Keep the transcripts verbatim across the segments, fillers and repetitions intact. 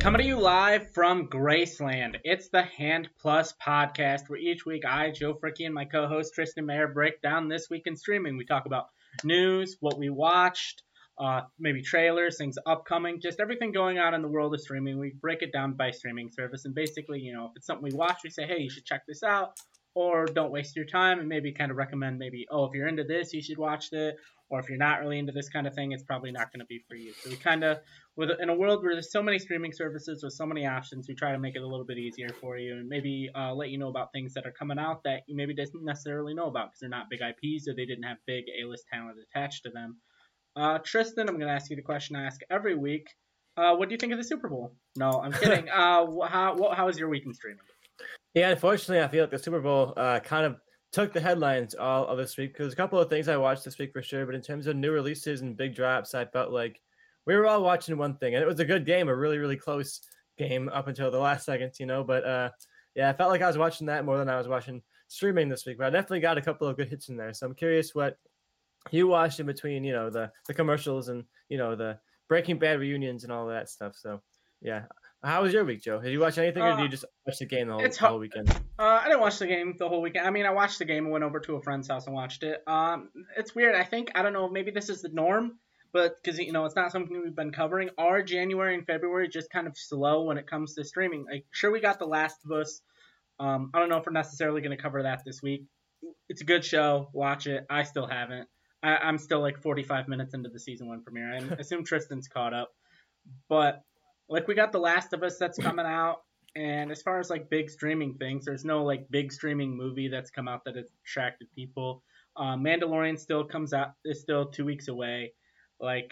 Coming to you live from Graceland. It's the Hand Plus podcast, where each week I, Joe Fricky, and my co-host Tristan Mayer break down this week in streaming. We talk about news, what we watched, uh, maybe trailers, things upcoming, just everything going on in the world of streaming. We break it down by streaming service, and basically, you know, if it's something we watch, we say, hey, you should check this out, or don't waste your time, and maybe kind of recommend maybe, oh, if you're into this, you should watch it. Or if you're not really into this kind of thing, it's probably not going to be for you. So we kind of, with in a world where there's so many streaming services with so many options, we try to make it a little bit easier for you and maybe uh, let you know about things that are coming out that you maybe didn't necessarily know about because they're not big I Ps or they didn't have big A-list talent attached to them. Uh, Tristan, I'm going to ask you the question I ask every week. Uh, what do you think of the Super Bowl? No, I'm kidding. uh, how what, how was your week in streaming? Yeah, unfortunately, I feel like the Super Bowl uh, kind of took the headlines all of this week because a couple of things I watched this week for sure. But in terms of new releases and big drops, I felt like we were all watching one thing, and it was a good game, a really, really close game up until the last seconds, you know. But uh, yeah, I felt like I was watching that more than I was watching streaming this week. But I definitely got a couple of good hits in there. So I'm curious what you watched in between, you know, the the commercials and you know the Breaking Bad reunions and all of that stuff. So yeah. How was your week, Joe? Did you watch anything, or did you just watch the game the whole, It's the whole weekend? Uh, I didn't watch the game the whole weekend. I mean, I watched the game and went over to a friend's house and watched it. Um, it's weird. I think, I don't know, maybe this is the norm, but because, you know, it's not something we've been covering. Our January and February just kind of slow when it comes to streaming. Like, sure, we got The Last of Us. Um, I don't know if we're necessarily going to cover that this week. It's a good show. Watch it. I still haven't. I, I'm still like forty-five minutes into the season one premiere. I assume Tristan's caught up. But like, we got The Last of Us that's coming out, and as far as like big streaming things, there's no like big streaming movie that's come out that has attracted people. Uh, Mandalorian still comes out, is still two weeks away. Like,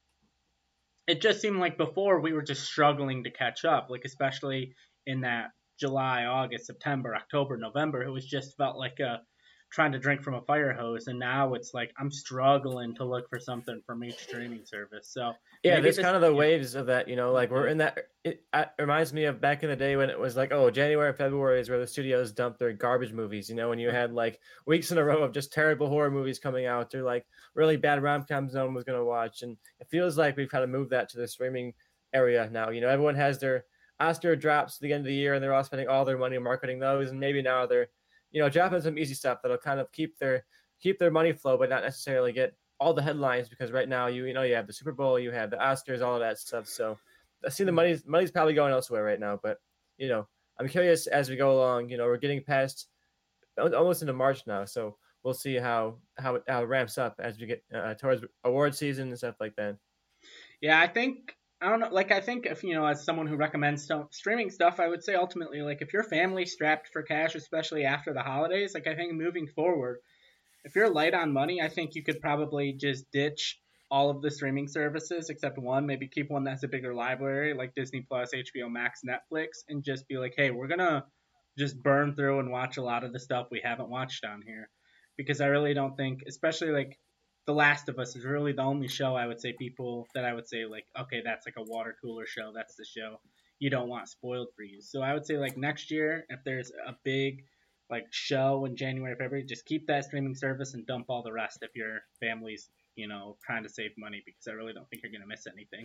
it just seemed like before we were just struggling to catch up, like especially in that July, August, September, October, November, it was just felt like a trying to drink from a fire hose, and now it's like I'm struggling to look for something from each streaming service. So yeah, maybe there's this, kind of the yeah. waves of that, you know, like we're in that. It, it reminds me of back in the day when it was like, oh, January and February is where the studios dumped their garbage movies, you know, when you had like weeks in a row of just terrible horror movies coming out or like really bad rom-coms no one was going to watch. And it feels like we've kind of moved that to the streaming area now. You know, everyone has their Oscar drops at the end of the year and they're all spending all their money marketing those. And maybe now they're, you know, dropping some easy stuff that'll kind of keep their keep their money flow, but not necessarily get all the headlines because right now you you know you have the Super Bowl, you have the Oscars, all of that stuff. So I see the money's money's probably going elsewhere right now. But you know, I'm curious as we go along. You know, we're getting past almost into March now, so we'll see how how it, how it ramps up as we get uh, towards award season and stuff like that. Yeah, I think I don't know. Like, I think if, you know, as someone who recommends st- streaming stuff, I would say ultimately, like, if your family's strapped for cash, especially after the holidays, like, I think moving forward, if you're light on money, I think you could probably just ditch all of the streaming services except one, maybe keep one that's a bigger library, like Disney Plus, H B O Max, Netflix, and just be like, hey, we're going to just burn through and watch a lot of the stuff we haven't watched on here. Because I really don't think, especially, like, The Last of Us is really the only show I would say people that I would say like, okay, that's like a water cooler show. That's the show you don't want spoiled for you. So I would say like next year, if there's a big like show in January, February, just keep that streaming service and dump all the rest if your family's, you know, trying to save money, because I really don't think you're going to miss anything.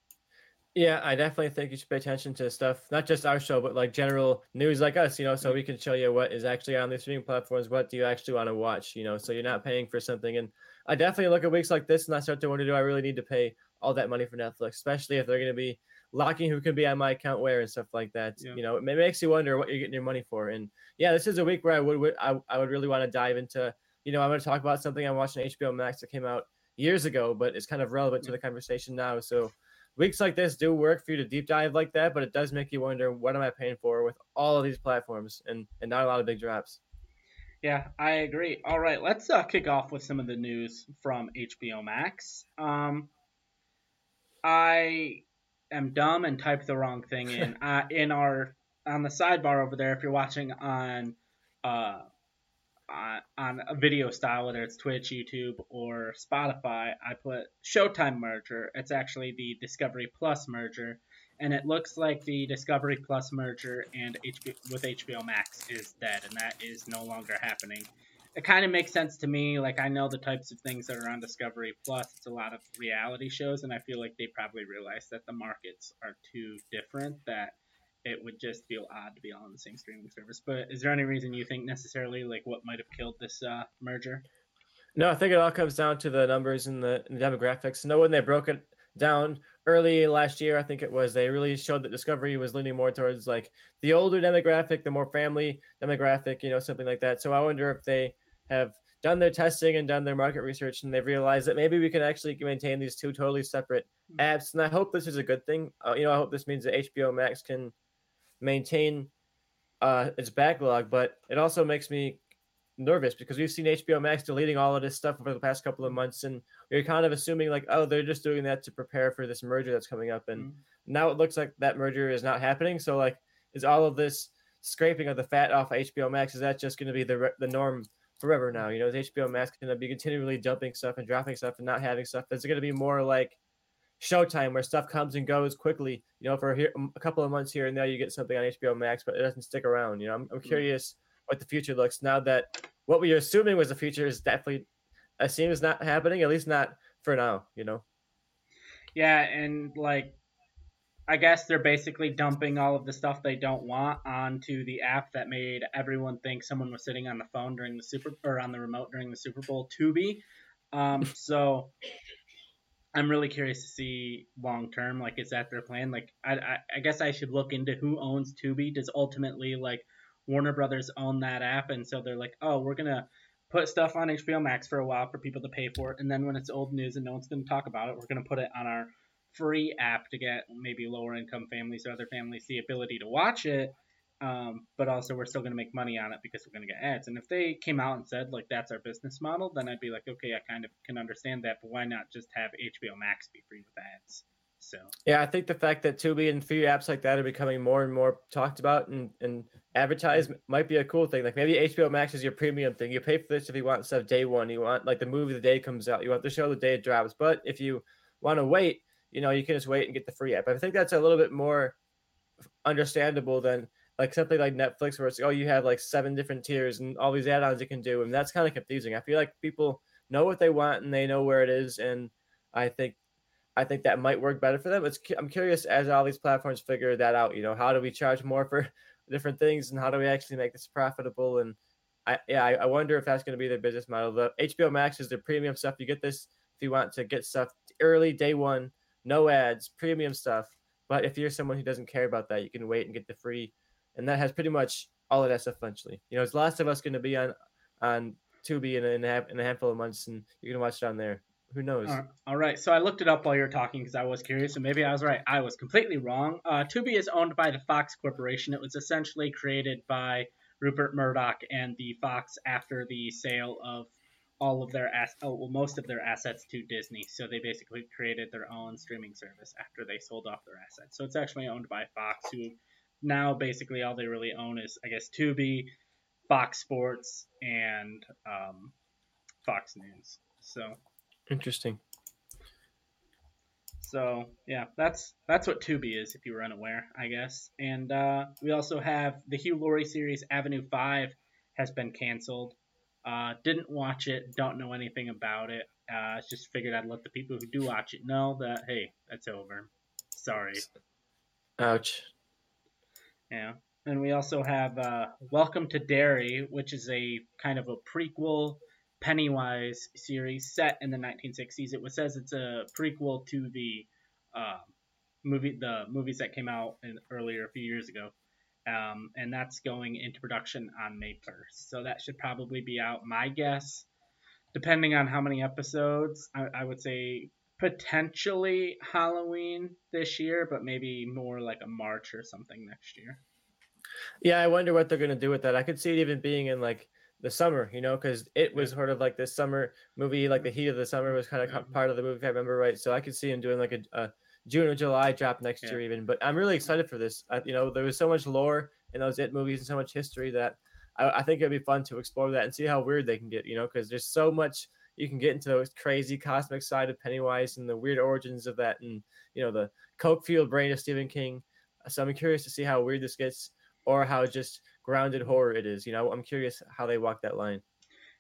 Yeah, I definitely think you should pay attention to stuff, not just our show, but like general news like us, you know, so we can show you what is actually on the streaming platforms. What do you actually want to watch, you know, so you're not paying for something. And I definitely look at weeks like this and I start to wonder, do I really need to pay all that money for Netflix, especially if they're going to be locking who can be on my account where and stuff like that. Yeah. You know, it makes you wonder what you're getting your money for. And yeah, this is a week where I would, I, I would really want to dive into, you know, I'm going to talk about something I'm watching on H B O Max that came out years ago, but it's kind of relevant to the conversation now. So weeks like this do work for you to deep dive like that, but it does make you wonder, what am I paying for with all of these platforms and, and not a lot of big drops. Yeah, I agree. All right, let's uh, kick off with some of the news from H B O Max. Um, I am dumb and typed the wrong thing in. uh, in our on the sidebar over there, if you're watching on uh, on, on a video style, whether it's Twitch, YouTube, or Spotify, I put Showtime merger. It's actually the Discovery Plus merger, and it looks like the Discovery Plus merger and H B O with H B O Max is dead, and that is no longer happening. it kind of makes sense to me. Like I know the types of things that are on Discovery Plus. It's a lot of reality shows, and I feel like they probably realize that the markets are too different that it would just feel odd to be all on the same streaming service. But is there any reason you think necessarily like what might have killed this uh, merger? No, I think it all comes down to the numbers and the, and the demographics. No, when they broke it down early last year, I think it was, they really showed that Discovery was leaning more towards like the older demographic, the more family demographic, you know, something like that. So I wonder if they have done their testing and done their market research and they've realized that maybe we can actually maintain these two totally separate apps. And I hope this is a good thing. Uh, you know, I hope this means that H B O Max can maintain uh, its backlog, but it also makes me nervous because we've seen H B O Max deleting all of this stuff over the past couple of months, and we are kind of assuming like, oh, they're just doing that to prepare for this merger that's coming up, and mm-hmm. now it looks like that merger is not happening. So like, is all of this scraping of the fat off of H B O Max, is that just going to be the the norm forever now? You know, is H B O Max going to be continually dumping stuff and dropping stuff and not having stuff? Is it going to be more like Showtime where stuff comes and goes quickly? You know, for here, a couple of months here and there, you get something on H B O Max, but it doesn't stick around. You know, I'm, I'm curious. Mm-hmm. what the future looks now that what we were assuming was the future is definitely it seems not happening, at least not for now, you know? Yeah. And like, I guess they're basically dumping all of the stuff they don't want onto the app that made everyone think someone was sitting on the phone during the Super or on the remote during the Super Bowl, Tubi. Um, so I'm really curious to see long term, like, is that their plan? Like, I, I, I guess I should look into who owns Tubi. Does ultimately like Warner Brothers own that app, and so they're like, oh, we're gonna put stuff on H B O Max for a while for people to pay for it, and then when it's old news and no one's gonna talk about it, we're gonna put it on our free app to get maybe lower income families or other families the ability to watch it. Um, but also we're still gonna make money on it because we're gonna get ads. And if they came out and said like that's our business model, then I'd be like, okay, I kind of can understand that, but why not just have H B O Max be free with ads? So yeah, I think the fact that Tubi and free apps like that are becoming more and more talked about and, and advertised might be a cool thing. Like maybe H B O Max is your premium thing. You pay for this if you want stuff day one. You want like the movie the day it comes out. You want the show the day it drops. But if you want to wait, you know, you can just wait and get the free app. I think that's a little bit more understandable than like something like Netflix where it's, oh, you have like seven different tiers and all these add-ons you can do. And that's kind of confusing. I feel like people know what they want and they know where it is. And I think I think that might work better for them. It's, I'm curious as all these platforms figure that out, you know, how do we charge more for different things and how do we actually make this profitable? And I, yeah, I, I wonder if that's going to be their business model. The H B O Max is the premium stuff. You get this if you want to get stuff early, day one, no ads, premium stuff. But if you're someone who doesn't care about that, you can wait and get the free. And that has pretty much all of that stuff eventually. You know, is Last of Us going to be on, on Tubi in a, in, a, in a handful of months and you can watch it on there? Who knows? Uh, all right. So I looked it up while you were talking because I was curious, and maybe I was right. I was completely wrong. Uh, Tubi is owned by the Fox Corporation. It was essentially created by Rupert Murdoch and the Fox after the sale of all of their ass- oh, well, most of their assets to Disney. So they basically created their own streaming service after they sold off their assets. So it's actually owned by Fox, who now basically all they really own is, I guess, Tubi, Fox Sports, and um, Fox News. So. Interesting. So yeah, that's that's what Tubi is, if you were unaware, I guess. And uh, we also have the Hugh Laurie series Avenue Five has been canceled. Uh, didn't watch it, don't know anything about it. Uh, just figured I'd let the people who do watch it know that hey, that's over. Sorry. Ouch. Yeah. And we also have uh, Welcome to Derry, which is a kind of a prequel Pennywise series set in the nineteen sixties. It was says it's a prequel to the uh, movie, the movies that came out in, earlier a few years ago, um, and that's going into production on May first. So that should probably be out. My guess, depending on how many episodes, I, I would say potentially Halloween this year, but maybe more like a March or something next year. Yeah, I wonder what they're gonna do with that. I could see it even being in like the summer, you know, because it was yeah. sort of like this summer movie, like the heat of the summer was kind of yeah. part of the movie, if I remember right. So I could see him doing like a, a June or July drop next yeah. year even. But I'm really excited for this. I, you know, there was so much lore in those It movies and so much history that I, I think it'd be fun to explore that and see how weird they can get, you know, because there's so much you can get into the crazy cosmic side of Pennywise and the weird origins of that and, you know, the coke-fueled brain of Stephen King. So I'm curious to see how weird this gets or how just grounded horror it is. You know, I'm curious how they walk that line.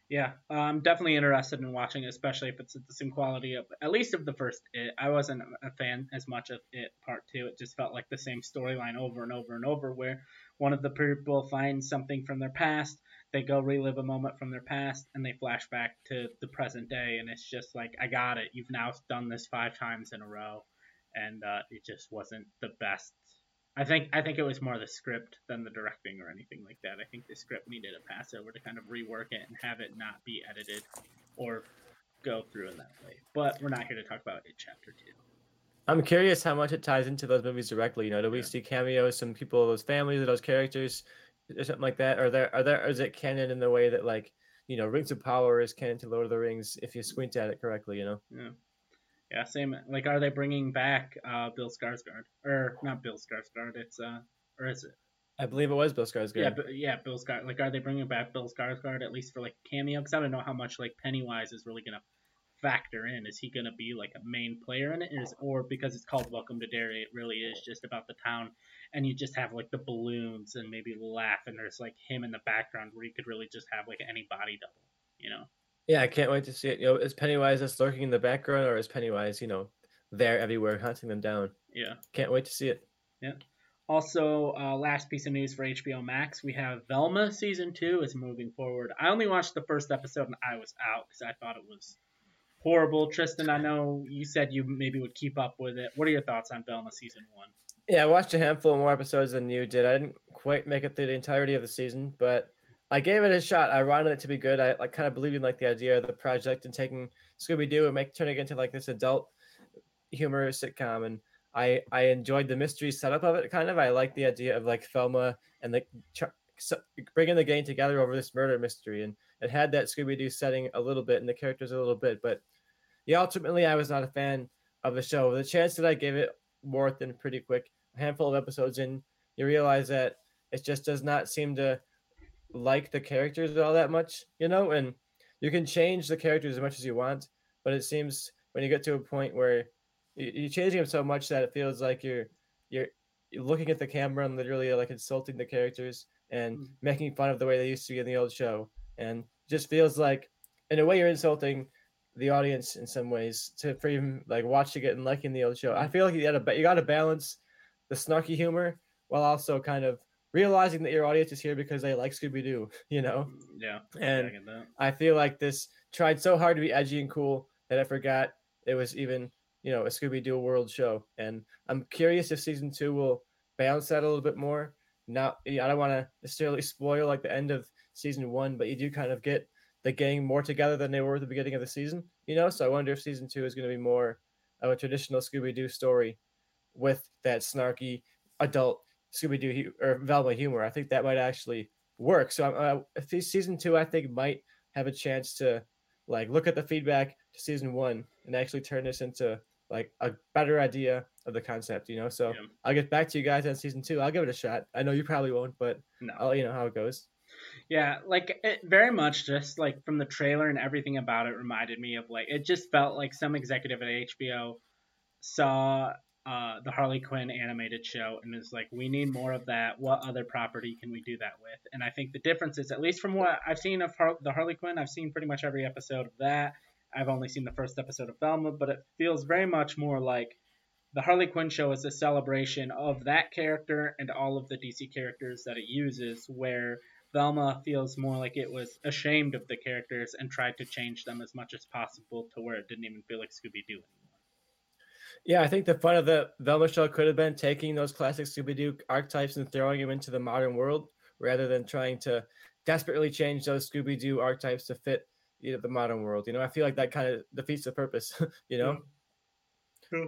Yeah, uh, I'm definitely interested in watching it, especially if it's the same quality of at least of the first It. I wasn't a fan as much of It Part Two. It just felt like the same storyline over and over and over, where one of the people finds something from their past, they go relive a moment from their past, and they flash back to the present day, and it's just like, I got it. You've now done this five times in a row, and uh, it just wasn't the best. I think I think it was more the script than the directing or anything like that. I think the script needed a pass over to kind of rework it and have it not be edited or go through in that way. But we're not here to talk about it chapter two. I'm curious how much it ties into those movies directly. You know, do we Yeah. see cameos, some people, those families, of those characters, or something like that? Are there are there or is it canon in the way that like you know Rings of Power is canon to Lord of the Rings if you squint at it correctly? You know. Yeah. Yeah, same. Like, are they bringing back uh, Bill Skarsgård or not Bill Skarsgård? It's uh, or is it? I believe it was Bill Yeah, Skarsgård. but yeah, Bill Skarsgård. Like, are they bringing back Bill Skarsgård at least for like cameo? Because I don't know how much like Pennywise is really gonna factor in. Is he gonna be like a main player in it? Is or because it's called Welcome to Derry, it really is just about the town, and you just have like the balloons and maybe laugh, and there's like him in the background where you could really just have like any body double, you know? Yeah, I can't wait to see it. You know, is Pennywise just lurking in the background, or is Pennywise, you know, there everywhere, hunting them down? Yeah, Can't wait to see it. yeah. Also, uh, last piece of news for H B O Max, we have Velma season two is moving forward. I only watched the first episode and I was out because I thought it was horrible. Tristan, I know you said you maybe would keep up with it. What are your thoughts on Velma season one? Yeah, I watched a handful more episodes than you did. I didn't quite make it through the entirety of the season, but I gave it a shot. I wanted it to be good. I like kind of believed in like the idea of the project and taking Scooby Doo and make turning it into like this adult humor sitcom, and I I enjoyed the mystery setup of it. Kind of, I like the idea of like Thelma and like ch- so, bringing the gang together over this murder mystery, and it had that Scooby Doo setting a little bit and the characters a little bit. But yeah, ultimately, I was not a fan of the show. The chance that I gave it wore thin pretty quick. A handful of episodes in, you realize that it just does not seem to like the characters all that much, you know, and you can change the characters as much as you want, but it seems when you get to a point where you, are changing them so much that it feels like you're you're looking at the camera and literally like insulting the characters and Mm. making fun of the way they used to be in the old show, and it just feels like in a way you're insulting the audience in some ways to for even like watching it and liking the old show. I feel like you gotta you gotta balance the snarky humor while also kind of realizing that your audience is here because they like Scooby Doo, you know? Yeah, yeah, I And get that. I feel like this tried so hard to be edgy and cool that I forgot it was even, you know, a Scooby Doo world show. And I'm curious if season two will balance that a little bit more. Now, I don't want to necessarily spoil like the end of season one, but you do kind of get the gang more together than they were at the beginning of the season, you know? So I wonder if season two is going to be more of a traditional Scooby Doo story with that snarky adult Scooby Doo or Velma humor. I think that might actually work. So uh, season two, I think, might have a chance to like look at the feedback to season one and actually turn this into like a better idea of the concept. You know, so Yeah. I'll get back to you guys on season two. I'll give it a shot. I know you probably won't, but No. I'll let you know how it goes. Yeah, like it very much just like from the trailer and everything about it reminded me of like it just felt like some executive at H B O saw uh, the Harley Quinn animated show and was like, we need more of that. What other property can we do that with? And I think the difference is, at least from what I've seen of Har- the Harley Quinn, I've seen pretty much every episode of that. I've only seen the first episode of Velma, but it feels very much more like the Harley Quinn show is a celebration of that character and all of the D C characters that it uses, where Velma feels more like it was ashamed of the characters and tried to change them as much as possible to where it didn't even feel like Scooby Doo anymore. Yeah, I think the fun of the Velma show could have been taking those classic Scooby Doo archetypes and throwing them into the modern world rather than trying to desperately change those Scooby Doo archetypes to fit you know, the modern world. You know, I feel like that kind of defeats the purpose, you know? True.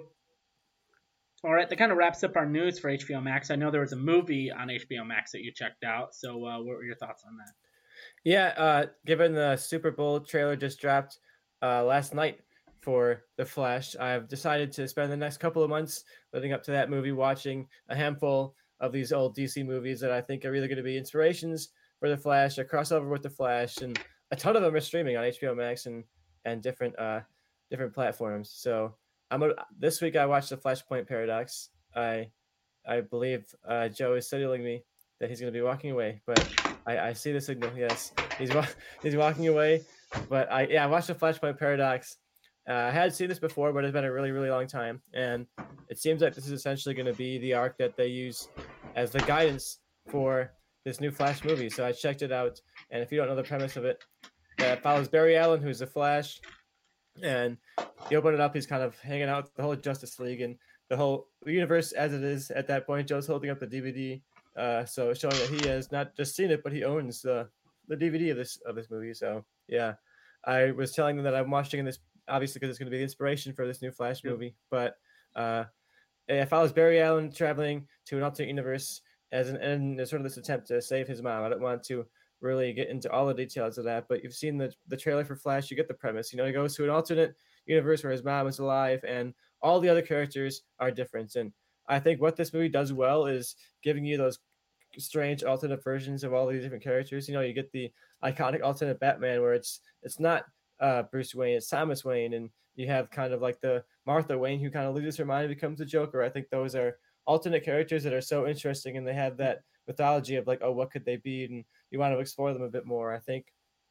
All right, that kind of wraps up our news for H B O Max. I know there was a movie on H B O Max that you checked out, so uh, what were your thoughts on that? Yeah, uh, given the Super Bowl trailer just dropped uh, last night for The Flash, I've decided to spend the next couple of months leading up to that movie watching a handful of these old D C movies that I think are either going to be inspirations for The Flash, a crossover with The Flash, and a ton of them are streaming on H B O Max and and different uh different platforms. So I'm a, this week I watched The Flashpoint Paradox. I I believe uh, Joe is signaling me that he's going to be walking away, but I, I see the signal. Yes, he's wa- he's walking away. But I yeah, I watched the Flashpoint Paradox. Uh, I had seen this before, but it's been a really really long time, and it seems like this is essentially going to be the arc that they use as the guidance for this new Flash movie. So I checked it out, and if you don't know the premise of it, that follows Barry Allen, who's the Flash, and you open it up, he's kind of hanging out with the whole Justice League and the whole universe as it is at that point. Joe's holding up the D V D, uh, so showing that he has not just seen it, but he owns the the D V D of this of this movie. So yeah, I was telling them that I'm watching this obviously because it's going to be the inspiration for this new Flash movie. But uh, it follows Barry Allen traveling to an alternate universe as an and sort of this attempt to save his mom. I don't want to really get into all the details of that, but you've seen the the trailer for Flash. You get the premise. You know, he goes to an alternate universe where his mom is alive, and all the other characters are different. And I think what this movie does well is giving you those strange alternate versions of all these different characters. You know, you get the iconic alternate Batman where it's it's not uh, Bruce Wayne, it's Thomas Wayne, and you have kind of like the Martha Wayne who kind of loses her mind and becomes a Joker. I think those are alternate characters that are so interesting, and they have that mythology of like, oh, what could they be, and you want to explore them a bit more. I think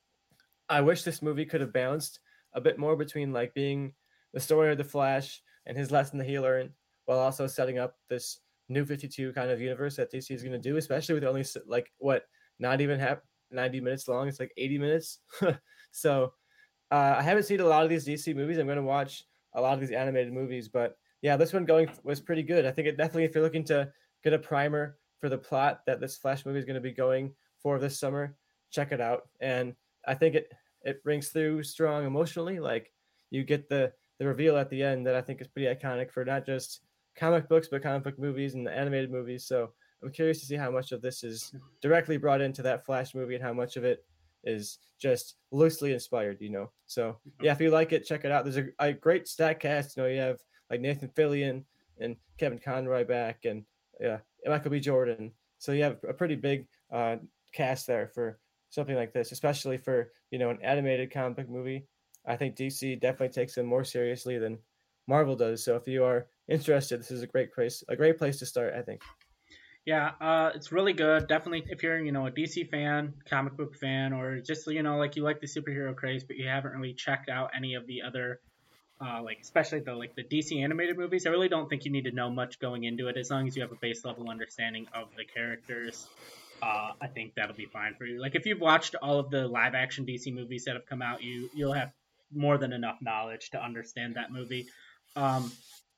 I wish this movie could have balanced a bit more between like being the story of the Flash and his lesson that he learned, while also setting up this new fifty-two kind of universe that D C is going to do, especially with only like what not even half ninety minutes long. It's like eighty minutes. So uh, I haven't seen a lot of these D C movies. I'm going to watch a lot of these animated movies, but yeah, this one going was pretty good. I think it definitely, if you're looking to get a primer for the plot that this Flash movie is going to be going for this summer, check it out. And I think it it rings through strong emotionally. Like you get the the reveal at the end that I think is pretty iconic for not just comic books but comic book movies and the animated movies. So I'm curious to see how much of this is directly brought into that Flash movie and how much of it is just loosely inspired, you know. So yeah, if you like it, check it out. There's a, a great stack cast. You know, you have like Nathan Fillion and Kevin Conroy back, and yeah, Michael B. Jordan. So you have a pretty big uh, cast there for something like this, especially for, you know, an animated comic book movie. I think D C definitely takes them more seriously than Marvel does. So if you are interested, this is a great place, a great place to start, I think. Yeah, uh, it's really good. Definitely, if you're, you know, a D C fan, comic book fan, or just, you know, like you like the superhero craze, but you haven't really checked out any of the other, uh, like especially the like the D C animated movies. I really don't think you need to know much going into it, as long as you have a base level understanding of the characters. Uh, I think that'll be fine for you. Like if you've watched all of the live action D C movies that have come out, you you'll have more than enough knowledge to understand that movie. Um,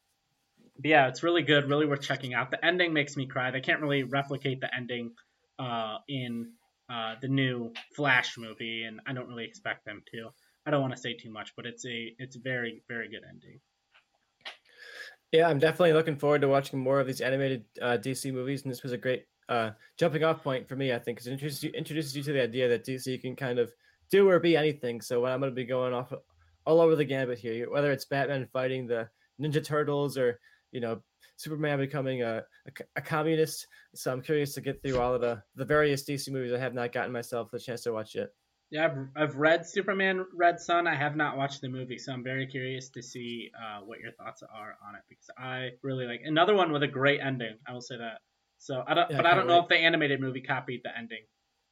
but yeah, it's really good, really worth checking out. The ending makes me cry. They can't really replicate the ending uh, in uh, the new Flash movie, and I don't really expect them to. I don't want to say too much, but it's a it's a very very good ending. Yeah, I'm definitely looking forward to watching more of these animated uh, D C movies, and this was a great uh, jumping off point for me. I think because it introduces you, introduces you to the idea that D C can kind of do or be anything. So when I'm going to be going off all over the gambit here, whether it's Batman fighting the Ninja Turtles or, you know, Superman becoming a, a, a communist. So I'm curious to get through all of the, the various D C movies I have not gotten myself the chance to watch yet. Yeah, I've, I've read Superman Red Son. I have not watched the movie, so I'm very curious to see uh, what your thoughts are on it, because I really like another one with a great ending. I will say that. So I don't, Yeah, but I I can't don't know wait. if the animated movie copied the ending.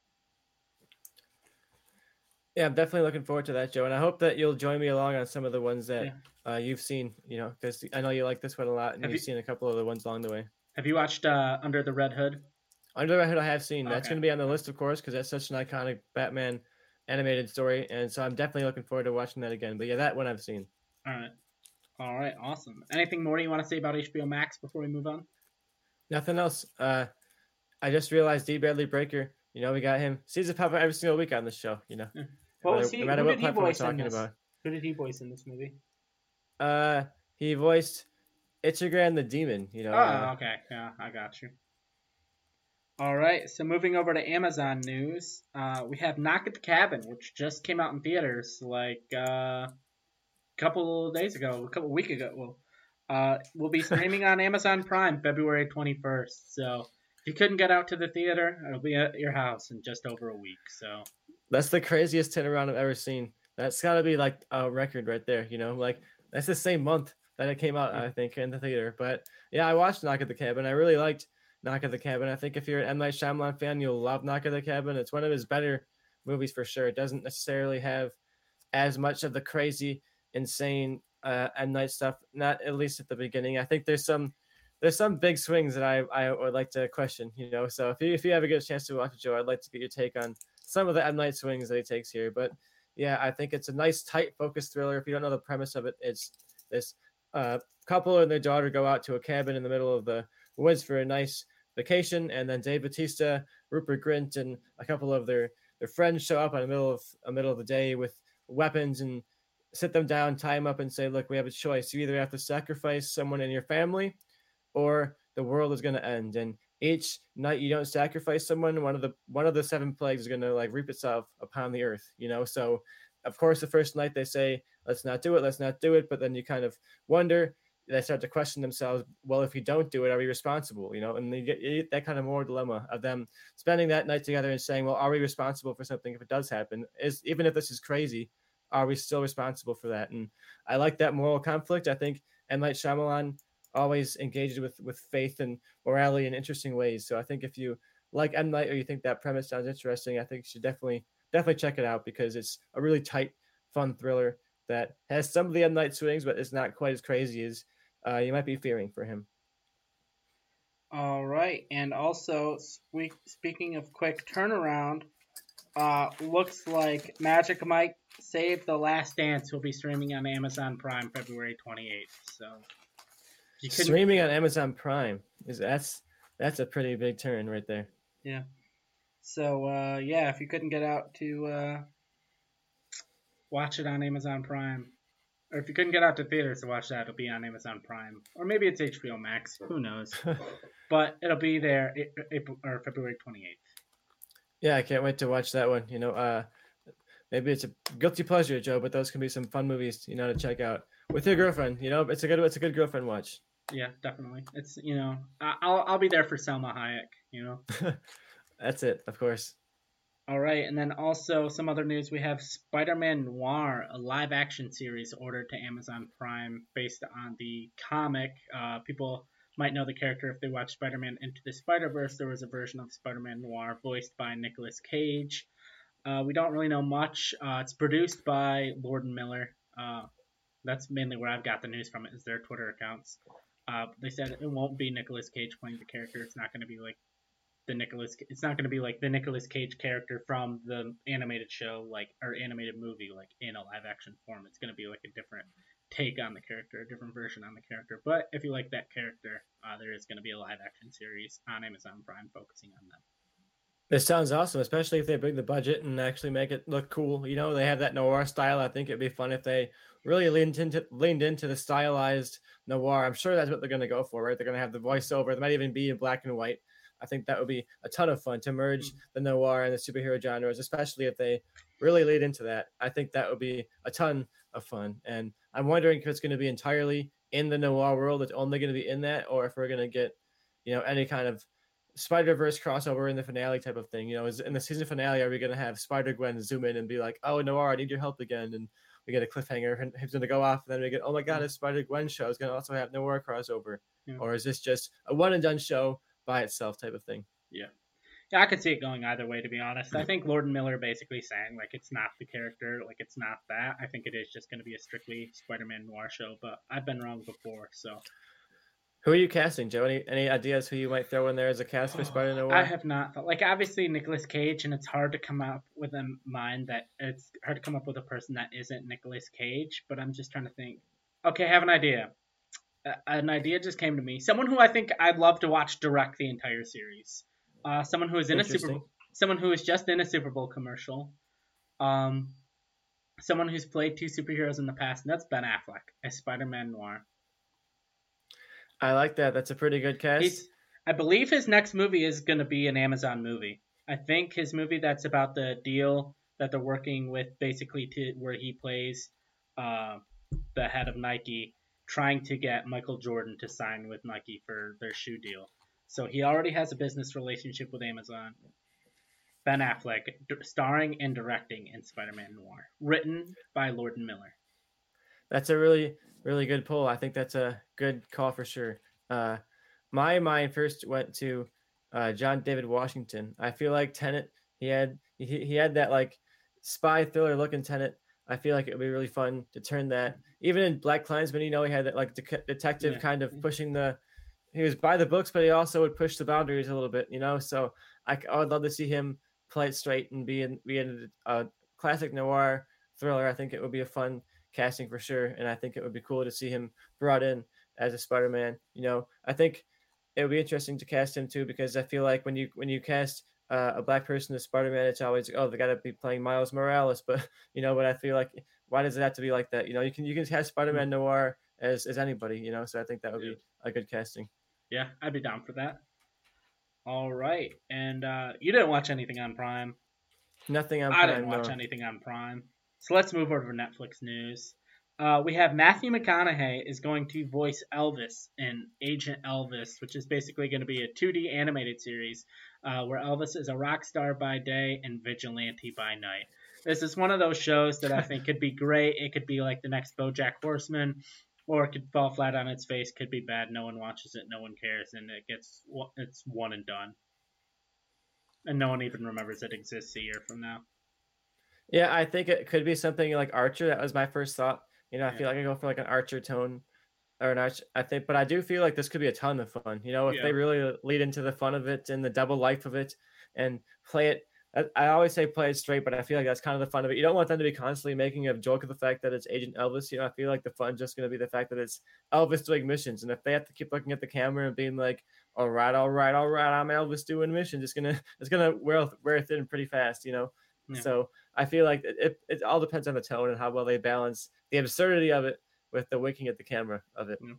Yeah, I'm definitely looking forward to that, Joe, and I hope that you'll join me along on some of the ones that Yeah. uh, you've seen. You know, because I know you like this one a lot, and Have you've you seen a couple of the ones along the way. have you watched uh, Under the Red Hood? Under the Red Hood, I have seen. That's Okay. going to be on the list, of course, because that's such an iconic Batman animated story, and so I'm definitely looking forward to watching that again. But yeah, that one I've seen. All right. All right. Awesome. Anything more do you want to say about H B O Max before we move on? Nothing else. Uh, I just realized D. Bradley Breaker. You know, we got him. Season pop every single week on this show. You know, Yeah. no What matter, was he? no matter Who what did he platform we're voice in talking this? about. Who did he voice in this movie? Uh, he voiced Ichiran the Demon. You know. Oh, Uh, okay. Yeah, I got you. All right. So moving over to Amazon news, uh, we have Knock at the Cabin, which just came out in theaters like uh, a couple days ago, a couple week ago. Well, uh, will be streaming on Amazon Prime February twenty-first. So if you couldn't get out to the theater, it'll be at your house in just over a week. So that's the craziest turnaround I've ever seen. That's got to be like a record right there. You know, like that's the same month that it came out, I think, in the theater. But yeah, I watched Knock at the Cabin. I really liked Knock at the Cabin. I think if you're an M. Night Shyamalan fan, you'll love Knock at the Cabin. It's one of his better movies for sure. It doesn't necessarily have as much of the crazy, insane uh, M. Night stuff, not at least at the beginning. I think there's some there's some big swings that I, I would like to question, you know. So if you if you have a good chance to watch it, Joe, I'd like to get your take on some of the M. Night swings that he takes here. But yeah, I think it's a nice, tight, focused thriller. If you don't know the premise of it, it's this uh, couple and their daughter go out to a cabin in the middle of the woods for a nice vacation, and then Dave Bautista, Rupert Grint, and a couple of their their friends show up in the middle of a middle of the day with weapons and sit them down, tie them up, and say, "Look, we have a choice. You either have to sacrifice someone in your family, or the world is going to end. And each night you don't sacrifice someone, one of the one of the seven plagues is going to like reap itself upon the earth, you know." So of course the first night they say, let's not do it, let's not do it. But then you kind of wonder, they start to question themselves, well, if you don't do it, are we responsible? You know, and you get, you get that kind of moral dilemma of them spending that night together and saying, well, are we responsible for something if it does happen? Is even if this is crazy, are we still responsible for that? And I like that moral conflict. I think M. Night Shyamalan always engaged with with faith and morality in interesting ways. So I think if you like M. Night or you think that premise sounds interesting, I think you should definitely definitely check it out, because it's a really tight, fun thriller that has some of the M. Night swings, but it's not quite as crazy as uh, you might be fearing for him. All right, and also spe- speaking of quick turnaround, uh, looks like Magic Mike Save the Last Dance will be streaming on Amazon Prime February twenty-eighth. So you streaming on Amazon Prime is that's that's a pretty big turn right there. Yeah. So uh, yeah, if you couldn't get out to uh, watch it on Amazon Prime, or if you couldn't get out to theaters to watch that, it'll be on Amazon Prime, or maybe it's H B O Max. Who knows? But it'll be there April or February twenty-eighth. Yeah, I can't wait to watch that one. You know, uh, maybe it's a guilty pleasure, Joe, but those can be some fun movies, you know, to check out with your girlfriend. You know, it's a good it's a good girlfriend watch. Yeah, definitely. It's, you know, I'll I'll be there for Selma Hayek. You know. That's it, of course. All right, and then also some other news. We have Spider-Man Noir, a live-action series ordered to Amazon Prime based on the comic. Uh, people might know the character if they watch Spider-Man Into the Spider-Verse. There was a version of Spider-Man Noir voiced by Nicolas Cage. Uh, we don't really know much. Uh, it's produced by Lord and Miller. Uh, that's mainly where I've got the news from. It is their Twitter accounts. Uh, they said it won't be Nicolas Cage playing the character. It's not going to be like the Nicolas. It's not going to be like the Nicolas Cage character from the animated show, like or animated movie, like in a live action form. It's going to be like a different take on the character, a different version on the character. But if you like that character, uh, there is going to be a live action series on Amazon Prime focusing on them. This sounds awesome, especially if they bring the budget and actually make it look cool. You know, they have that noir style. I think it'd be fun if they really leaned into leaned into the stylized noir. I'm sure that's what they're going to go for, right? They're going to have the voiceover. They might even be in black and white. I think that would be a ton of fun to merge the noir and the superhero genres, especially if they really lead into that. I think that would be a ton of fun. And I'm wondering if it's going to be entirely in the noir world, it's only going to be in that, or if we're going to get, you know, any kind of Spider-Verse crossover in the finale type of thing. You know, is in the season finale, are we going to have Spider-Gwen zoom in and be like, oh, Noir, I need your help again? And we get a cliffhanger and he's going to go off. And then we get, oh my God, a Spider-Gwen show is going to also have Noir crossover. Yeah. Or is this just a one and done show by itself type of thing? Yeah. Yeah, I could see it going either way, to be honest. I think Lord and Miller basically saying, like, it's not the character, like, it's not that. I think it is just going to be a strictly Spider-Man Noir show, but I've been wrong before, so. Who are you casting, Joe? Any, any ideas who you might throw in there as a cast for oh, Spider-Man Noir? I have not. Like, obviously, Nicolas Cage, and it's hard to come up with a mind that, it's hard to come up with a person that isn't Nicolas Cage, but I'm just trying to think. Okay, I have an idea. Uh, an idea just came to me. Someone who I think I'd love to watch direct the entire series. Uh, someone who is in a Super Bowl, someone who is just in a Super Bowl commercial, um, someone who's played two superheroes in the past, and that's Ben Affleck as Spider-Man Noir. I like that. That's a pretty good cast. He's, I believe his next movie is going to be an Amazon movie. I think his movie that's about the deal that they're working with, basically to where he plays uh, the head of Nike, trying to get Michael Jordan to sign with Nike for their shoe deal. So he already has a business relationship with Amazon. Ben Affleck, d- starring and directing in Spider-Man Noir, written by Lord and Miller. That's a really, really good pull. I think that's a good call for sure. Uh, my mind first went to uh, John David Washington. I feel like Tenet, he had he, he had that like spy thriller looking Tenet. I feel like it would be really fun to turn that. Even in Black Klansman, you know, he had that like de- detective Yeah. kind of pushing the. He was by the books, but he also would push the boundaries a little bit, you know. So I, I would love to see him play it straight and be in be in a classic noir thriller. I think it would be a fun casting for sure, and I think it would be cool to see him brought in as a Spider-Man. You know, I think it would be interesting to cast him too because I feel like when you when you cast uh, a black person as Spider-Man, it's always oh they got to be playing Miles Morales, but you know, but I feel like why does it have to be like that? You know, you can you can cast Spider-Man noir as as anybody, you know. So I think that would Yeah. be a good casting. Yeah, I'd be down for that. All right, and uh, you didn't watch anything on Prime. Nothing on I didn't Prime, watch no. anything on Prime. So let's move over to Netflix news. Uh, we have Matthew McConaughey is going to voice Elvis in Agent Elvis, which is basically going to be a two D animated series uh, where Elvis is a rock star by day and vigilante by night. This is one of those shows that I think could be great. It could be like the next BoJack Horseman, or it could fall flat on its face. Could be bad. No one watches it. No one cares, and it gets it's one and done, and no one even remembers it exists a year from now. Yeah, I think it could be something like Archer. That was my first thought. You know, I Yeah. feel like I go for like an Archer tone or an Archer. I think, but I do feel like this could be a ton of fun. You know, if Yeah. they really lead into the fun of it and the double life of it and play it. I, I always say play it straight, but I feel like that's kind of the fun of it. You don't want them to be constantly making a joke of the fact that it's Agent Elvis. You know, I feel like the fun's just going to be the fact that it's Elvis doing missions, and if they have to keep looking at the camera and being like, "All right, all right, all right, I'm Elvis doing missions," it's gonna it's gonna wear wear thin pretty fast. You know, Yeah. so I feel like it, it, it all depends on the tone and how well they balance the absurdity of it with the winking at the camera of it.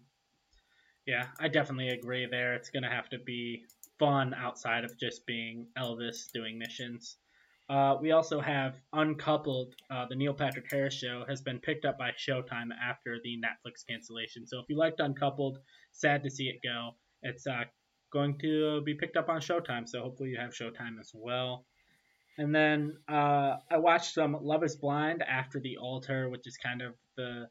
Yeah, I definitely agree there. It's going to have to be fun outside of just being Elvis doing missions. Uh, we also have Uncoupled. Uh, the Neil Patrick Harris show has been picked up by Showtime after the Netflix cancellation. So if you liked Uncoupled, sad to see it go. It's uh, going to be picked up on Showtime. So hopefully you have Showtime as well. And then uh, I watched some Love Is Blind after the altar, which is kind of the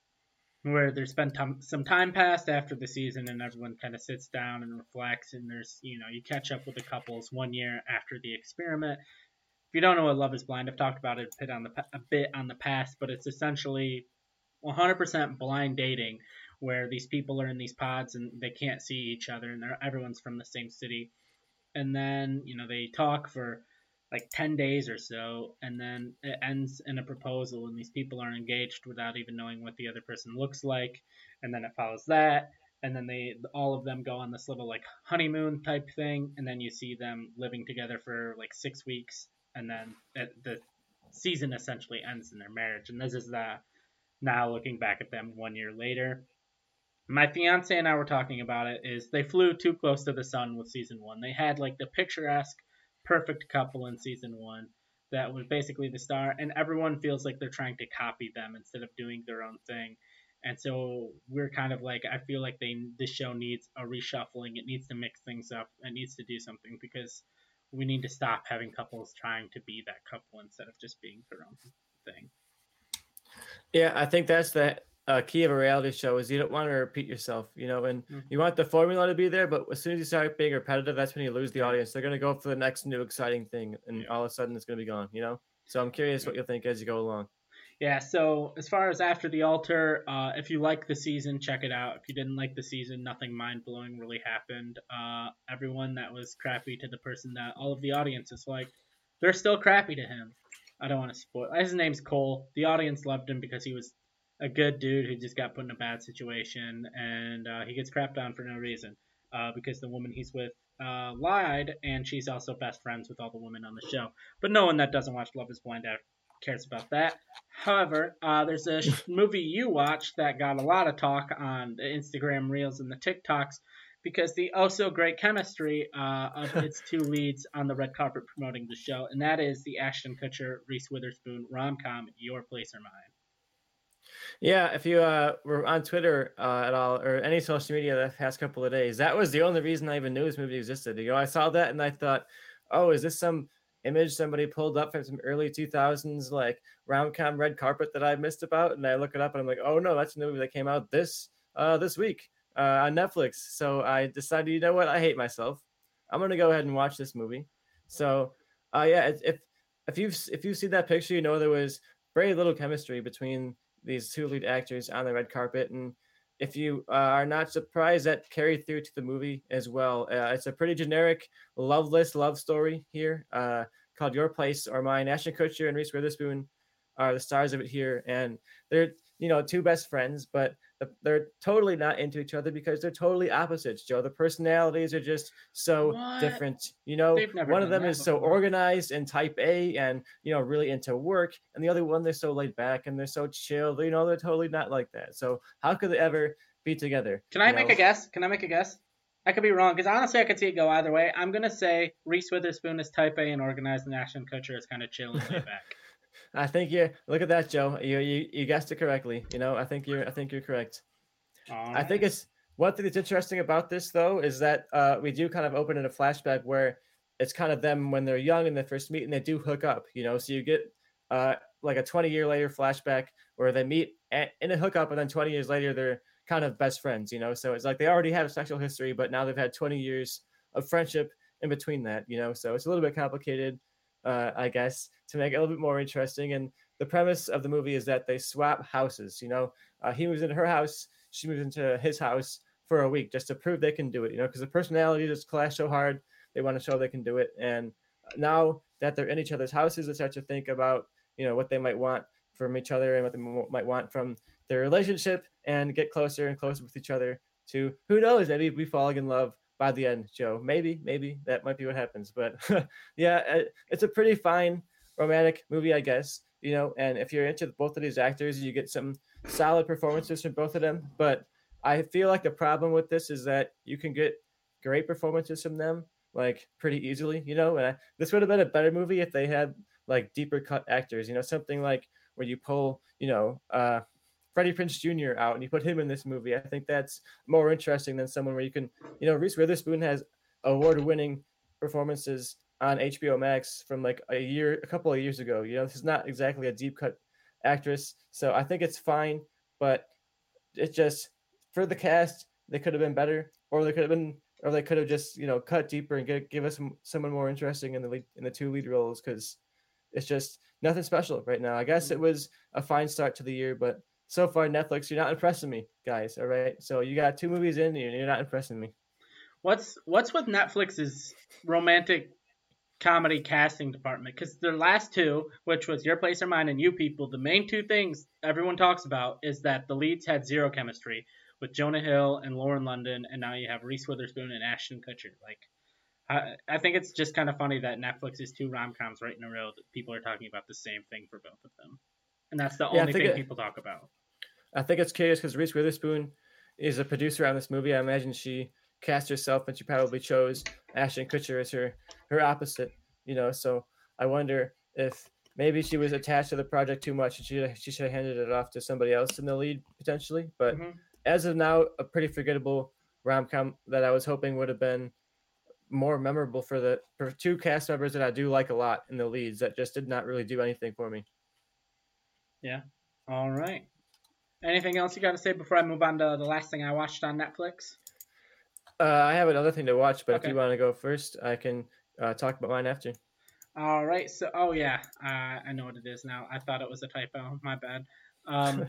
where there's been time, some time passed after the season and everyone kind of sits down and reflects, and there's you know you catch up with the couples one year after the experiment. If you don't know what Love Is Blind, I've talked about it a bit on the a bit on the past, but it's essentially one hundred percent blind dating where these people are in these pods and they can't see each other and they're, everyone's from the same city, and then you know they talk for like ten days or so, and then it ends in a proposal, and these people are engaged without even knowing what the other person looks like, and then it follows that, and then they all of them go on this little like honeymoon type thing, and then you see them living together for like six weeks, and then it, the season essentially ends in their marriage, and this is the now looking back at them one year later. My fiance and I were talking about it. Is they flew too close to the sun with season one. They had like the picturesque, perfect couple in season one that was basically the star, and everyone feels like they're trying to copy them instead of doing their own thing. And so we're kind of like, I feel like they this show needs a reshuffling. It needs to mix things up. It needs to do something because we need to stop having couples trying to be that couple instead of just being their own thing. Yeah, I think that's the uh, key of a reality show is you don't want to repeat yourself, you know, and Mm-hmm. you want the formula to be there, but as soon as you start being repetitive, that's when you lose the audience. They're going to go for the next new exciting thing, and Yeah. all of a sudden it's going to be gone, you know? So I'm curious Yeah. what you'll think as you go along. Yeah, so as far as After the Altar, uh, if you like the season, check it out. If you didn't like the season, nothing mind blowing really happened. Uh, everyone that was crappy to the person that all of the audience is like, they're still crappy to him. I don't want to spoil. His name's Cole. The audience loved him because he was a good dude who just got put in a bad situation, and uh, he gets crapped on for no reason uh, because the woman he's with uh, lied, and she's also best friends with all the women on the show. But no one that doesn't watch Love Is Blind cares about that. However, uh, there's a sh- movie you watched that got a lot of talk on the Instagram Reels and the TikToks because the oh so great chemistry uh, of its two leads on the red carpet promoting the show, and that is the Ashton Kutcher Reese Witherspoon rom com Your Place or Mine. Yeah, if you uh, were on Twitter uh, at all or any social media the past couple of days, that was the only reason I even knew this movie existed. You know, I saw that and I thought, oh, is this some image somebody pulled up from some early two thousands like rom-com red carpet that I missed about? And I look it up and I'm like, oh no, that's a movie that came out this uh, this week uh, on Netflix. So I decided, you know what, I hate myself. I'm gonna go ahead and watch this movie. So, uh, yeah, if if if you if you see that picture, you know there was very little chemistry between these two lead actors on the red carpet, and if you uh, are not surprised, that carried through to the movie as well. Uh, it's a pretty generic, loveless love story here, uh, called Your Place or Mine. Ashton Kutcher and Reese Witherspoon are the stars of it here, and they're you know two best friends, but they're totally not into each other because they're totally opposites, Joe. The personalities are just so What? different. You know, They've never one of done them that is so before. organized and type A and, you know, really into work. And the other one, they're so laid back and they're so chill. You know, they're totally not like that. So how could they ever be together? Can I You make know, a guess? Can I make a guess? I could be wrong because honestly, I could see it go either way. I'm gonna say Reese Witherspoon is type A and organized, and Ashton Kutcher is kind of chill and laid back. I think you look at that, Joe. You, you you guessed it correctly. You know, I think you're I think you're correct. All I think right. it's one thing that's interesting about this though is that uh, we do kind of open in a flashback where it's kind of them when they're young and they first meet and they do hook up, you know. So you get uh, like a twenty year later flashback where they meet a- in a hookup and then twenty years later they're kind of best friends, you know. So it's like they already have a sexual history, but now they've had twenty years of friendship in between that, you know. So it's a little bit complicated, uh, I guess, to make it a little bit more interesting. And the premise of the movie is that they swap houses, you know. Uh, he moves into her house, she moves into his house for a week just to prove they can do it, you know, because the personality just clash so hard. They want to show they can do it. And now that they're in each other's houses, they start to think about, you know, what they might want from each other and what they might want from their relationship and get closer and closer with each other to, who knows, maybe be falling in love by the end, Joe. Maybe, maybe that might be what happens. But yeah, it's a pretty fine romantic movie, I guess, you know, and if you're into both of these actors, you get some solid performances from both of them. But I feel like the problem with this is that you can get great performances from them like pretty easily, you know. And I, this would have been a better movie if they had like deeper cut actors, you know, something like where you pull, you know, uh, Freddie Prinze Junior out and you put him in this movie. I think that's more interesting than someone where you can, you know, Reese Witherspoon has award-winning performances on H B O Max from like a year, a couple of years ago. You know, this is not exactly a deep cut actress, so I think it's fine, but it just for the cast they could have been better, or they could have been, or they could have just you know cut deeper and get, give us some, someone more interesting in the lead, in the two lead roles because it's just nothing special right now. I guess it was a fine start to the year, but so far Netflix, you're not impressing me, guys. All right, so you got two movies in, and you're not impressing me. What's what's with Netflix's romantic comedy casting department? Because their last two, which was Your Place or Mine and You People, the main two things everyone talks about is that the leads had zero chemistry with Jonah Hill and Lauren London, and now you have Reese Witherspoon and Ashton Kutcher. Like, I, I think it's just kind of funny that Netflix's two rom coms right in a row that people are talking about the same thing for both of them, and that's the Yeah, I only think thing it, people talk about. I think it's curious because Reese Witherspoon is a producer on this movie. I imagine she cast herself and she probably chose Ashton Kutcher as her her opposite. You know, so I wonder if maybe she was attached to the project too much and she she should have handed it off to somebody else in the lead potentially. But Hmm. as of now, a pretty forgettable rom com that I was hoping would have been more memorable for the for two cast members that I do like a lot in the leads that just did not really do anything for me. Yeah. All right. Anything else you got to say before I move on to the last thing I watched on Netflix? Uh, I have another thing to watch, but if Okay. you want to go first, I can uh, talk about mine after. All right. So, oh yeah, uh, I know what it is now. I thought it was a typo. My bad. Um,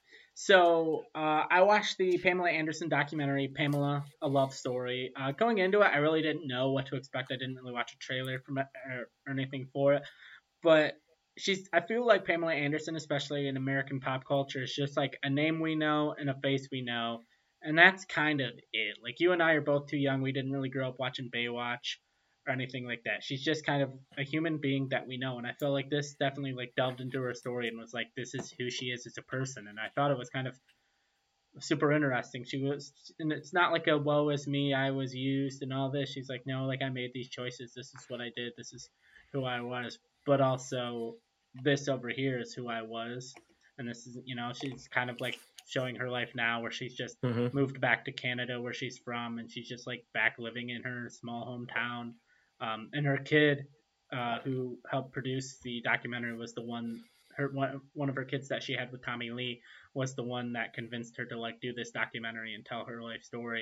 so uh, I watched the Pamela Anderson documentary, Pamela: A Love Story. Uh, going into it, I really didn't know what to expect. I didn't really watch a trailer from it or, or anything for it, but she's. I feel like Pamela Anderson, especially in American pop culture, is just like a name we know and a face we know, and that's kind of it. Like you and I are both too young. We didn't really grow up watching Baywatch or anything like that. She's just kind of a human being that we know, and I feel like this definitely like delved into her story and was like, this is who she is as a person, and I thought it was kind of super interesting. She was, and it's not like a woe is me, I was used and all this. She's like, no, like I made these choices. This is what I did. This is who I was. But also, this over here is who I was, and this is, you know, she's kind of like showing her life now, where she's just Mm-hmm. moved back to Canada, where she's from, and she's just like back living in her small hometown. Um, and her kid, uh, who helped produce the documentary, was the one. Her one, one of her kids that she had with Tommy Lee was the one that convinced her to like do this documentary and tell her life story.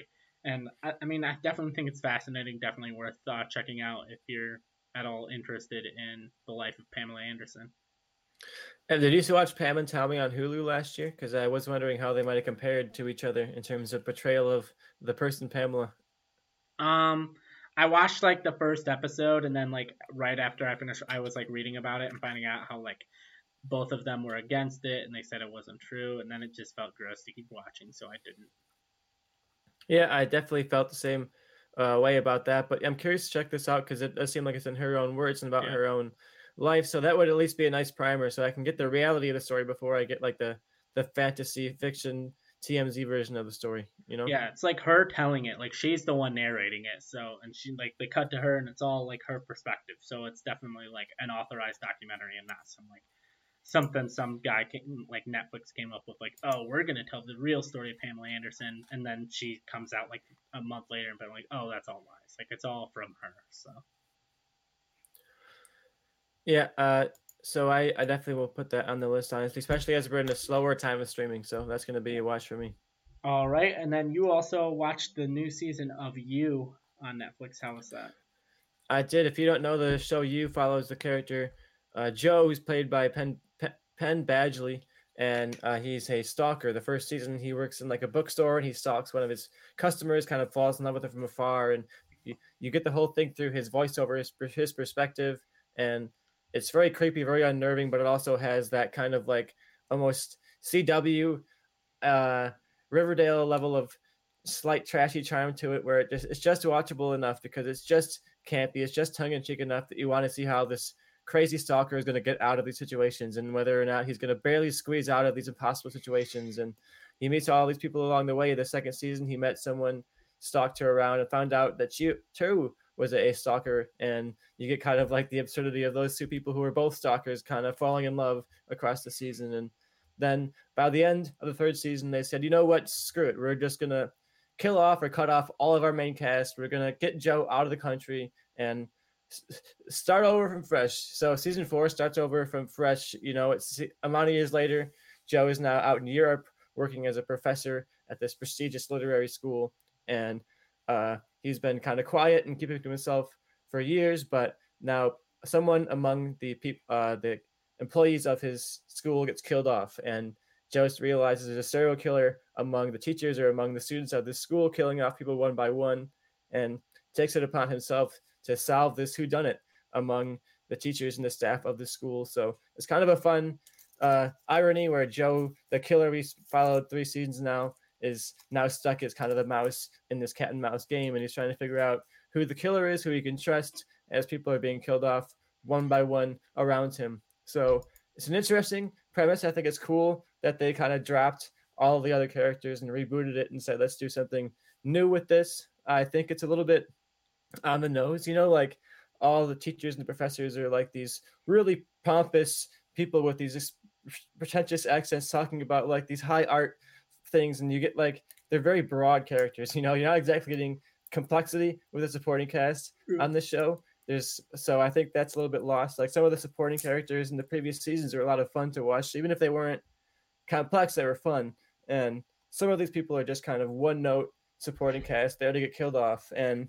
And I, I mean, I definitely think it's fascinating. Definitely worth uh, checking out if you're at all interested in the life of Pamela Anderson. And did you used to watch Pam and Tommy on Hulu last year? Because I was wondering how they might have compared to each other in terms of portrayal of the person Pamela. Um, I watched like the first episode, and then like right after I finished, I was like reading about it and finding out how like both of them were against it, and they said it wasn't true, and then it just felt gross to keep watching, so I didn't. Yeah, I definitely felt the same uh, way about that. But I'm curious to check this out because it does seem like it's in her own words and about Yeah. her own life. So that would at least be a nice primer, so I can get the reality of the story before I get like the the fantasy fiction T M Z version of the story. You know? Yeah, it's like her telling it, like she's the one narrating it. So, and she like they cut to her, and it's all like her perspective. So it's definitely like an authorized documentary, and not some like something some guy came, like Netflix came up with, like, oh, we're gonna tell the real story of Pamela Anderson, and then she comes out like a month later and been like, oh, that's all lies. Like it's all from her. So Yeah. Uh, so I, I definitely will put that on the list, honestly, especially as we're in a slower time of streaming. So that's going to be a watch for me. all right, and then you also watched the new season of You on Netflix. How was that? I did. If you don't know, the show You follows the character uh, Joe, who's played by Penn Penn, Penn Badgley, and uh, he's a stalker. The first season, he works in like a bookstore and he stalks one of his customers, kind of falls in love with her from afar, and you, you get the whole thing through his voiceover, his, his perspective, and it's very creepy, very unnerving, but it also has that kind of like almost C W uh, Riverdale level of slight trashy charm to it, where it just it's just watchable enough because it's just campy, it's just tongue in cheek enough that you want to see how this crazy stalker is going to get out of these situations and whether or not he's going to barely squeeze out of these impossible situations. And he meets all these people along the way. The second season, he met someone, stalked her around, and found out that she too was a stalker. And you get kind of like the absurdity of those two people who were both stalkers kind of falling in love across the season. And then by the end of the third season, they said, you know what, screw it, we're just going to kill off or cut off all of our main cast. We're going to get Joe out of the country and start over from fresh. So season four starts over from fresh. You know, it's a amount of years later. Joe is now out in Europe working as a professor at this prestigious literary school, and uh, he's been kind of quiet and keeping to himself for years. But now someone among the people, uh, the employees of his school, gets killed off, and Joe realizes there's a serial killer among the teachers or among the students of this school, killing off people one by one, and takes it upon himself to solve this whodunit among the teachers and the staff of the school. So it's kind of a fun uh, irony where Joe, the killer we followed three seasons now, is now stuck as kind of the mouse in this cat and mouse game, and he's trying to figure out who the killer is, who he can trust as people are being killed off one by one around him. So it's an interesting premise. I think it's cool that they kind of dropped all of the other characters and rebooted it and said, let's do something new with this. I think it's a little bit on the nose, you know, like all the teachers and the professors are like these really pompous people with these pretentious accents talking about like these high art things, and you get like they're very broad characters, you know, you're not exactly getting complexity with the supporting cast on this show. There's so I think that's a little bit lost. Like some of the supporting characters in the previous seasons are a lot of fun to watch, even if they weren't complex, they were fun. And some of these people are just kind of one note supporting cast there to get killed off. And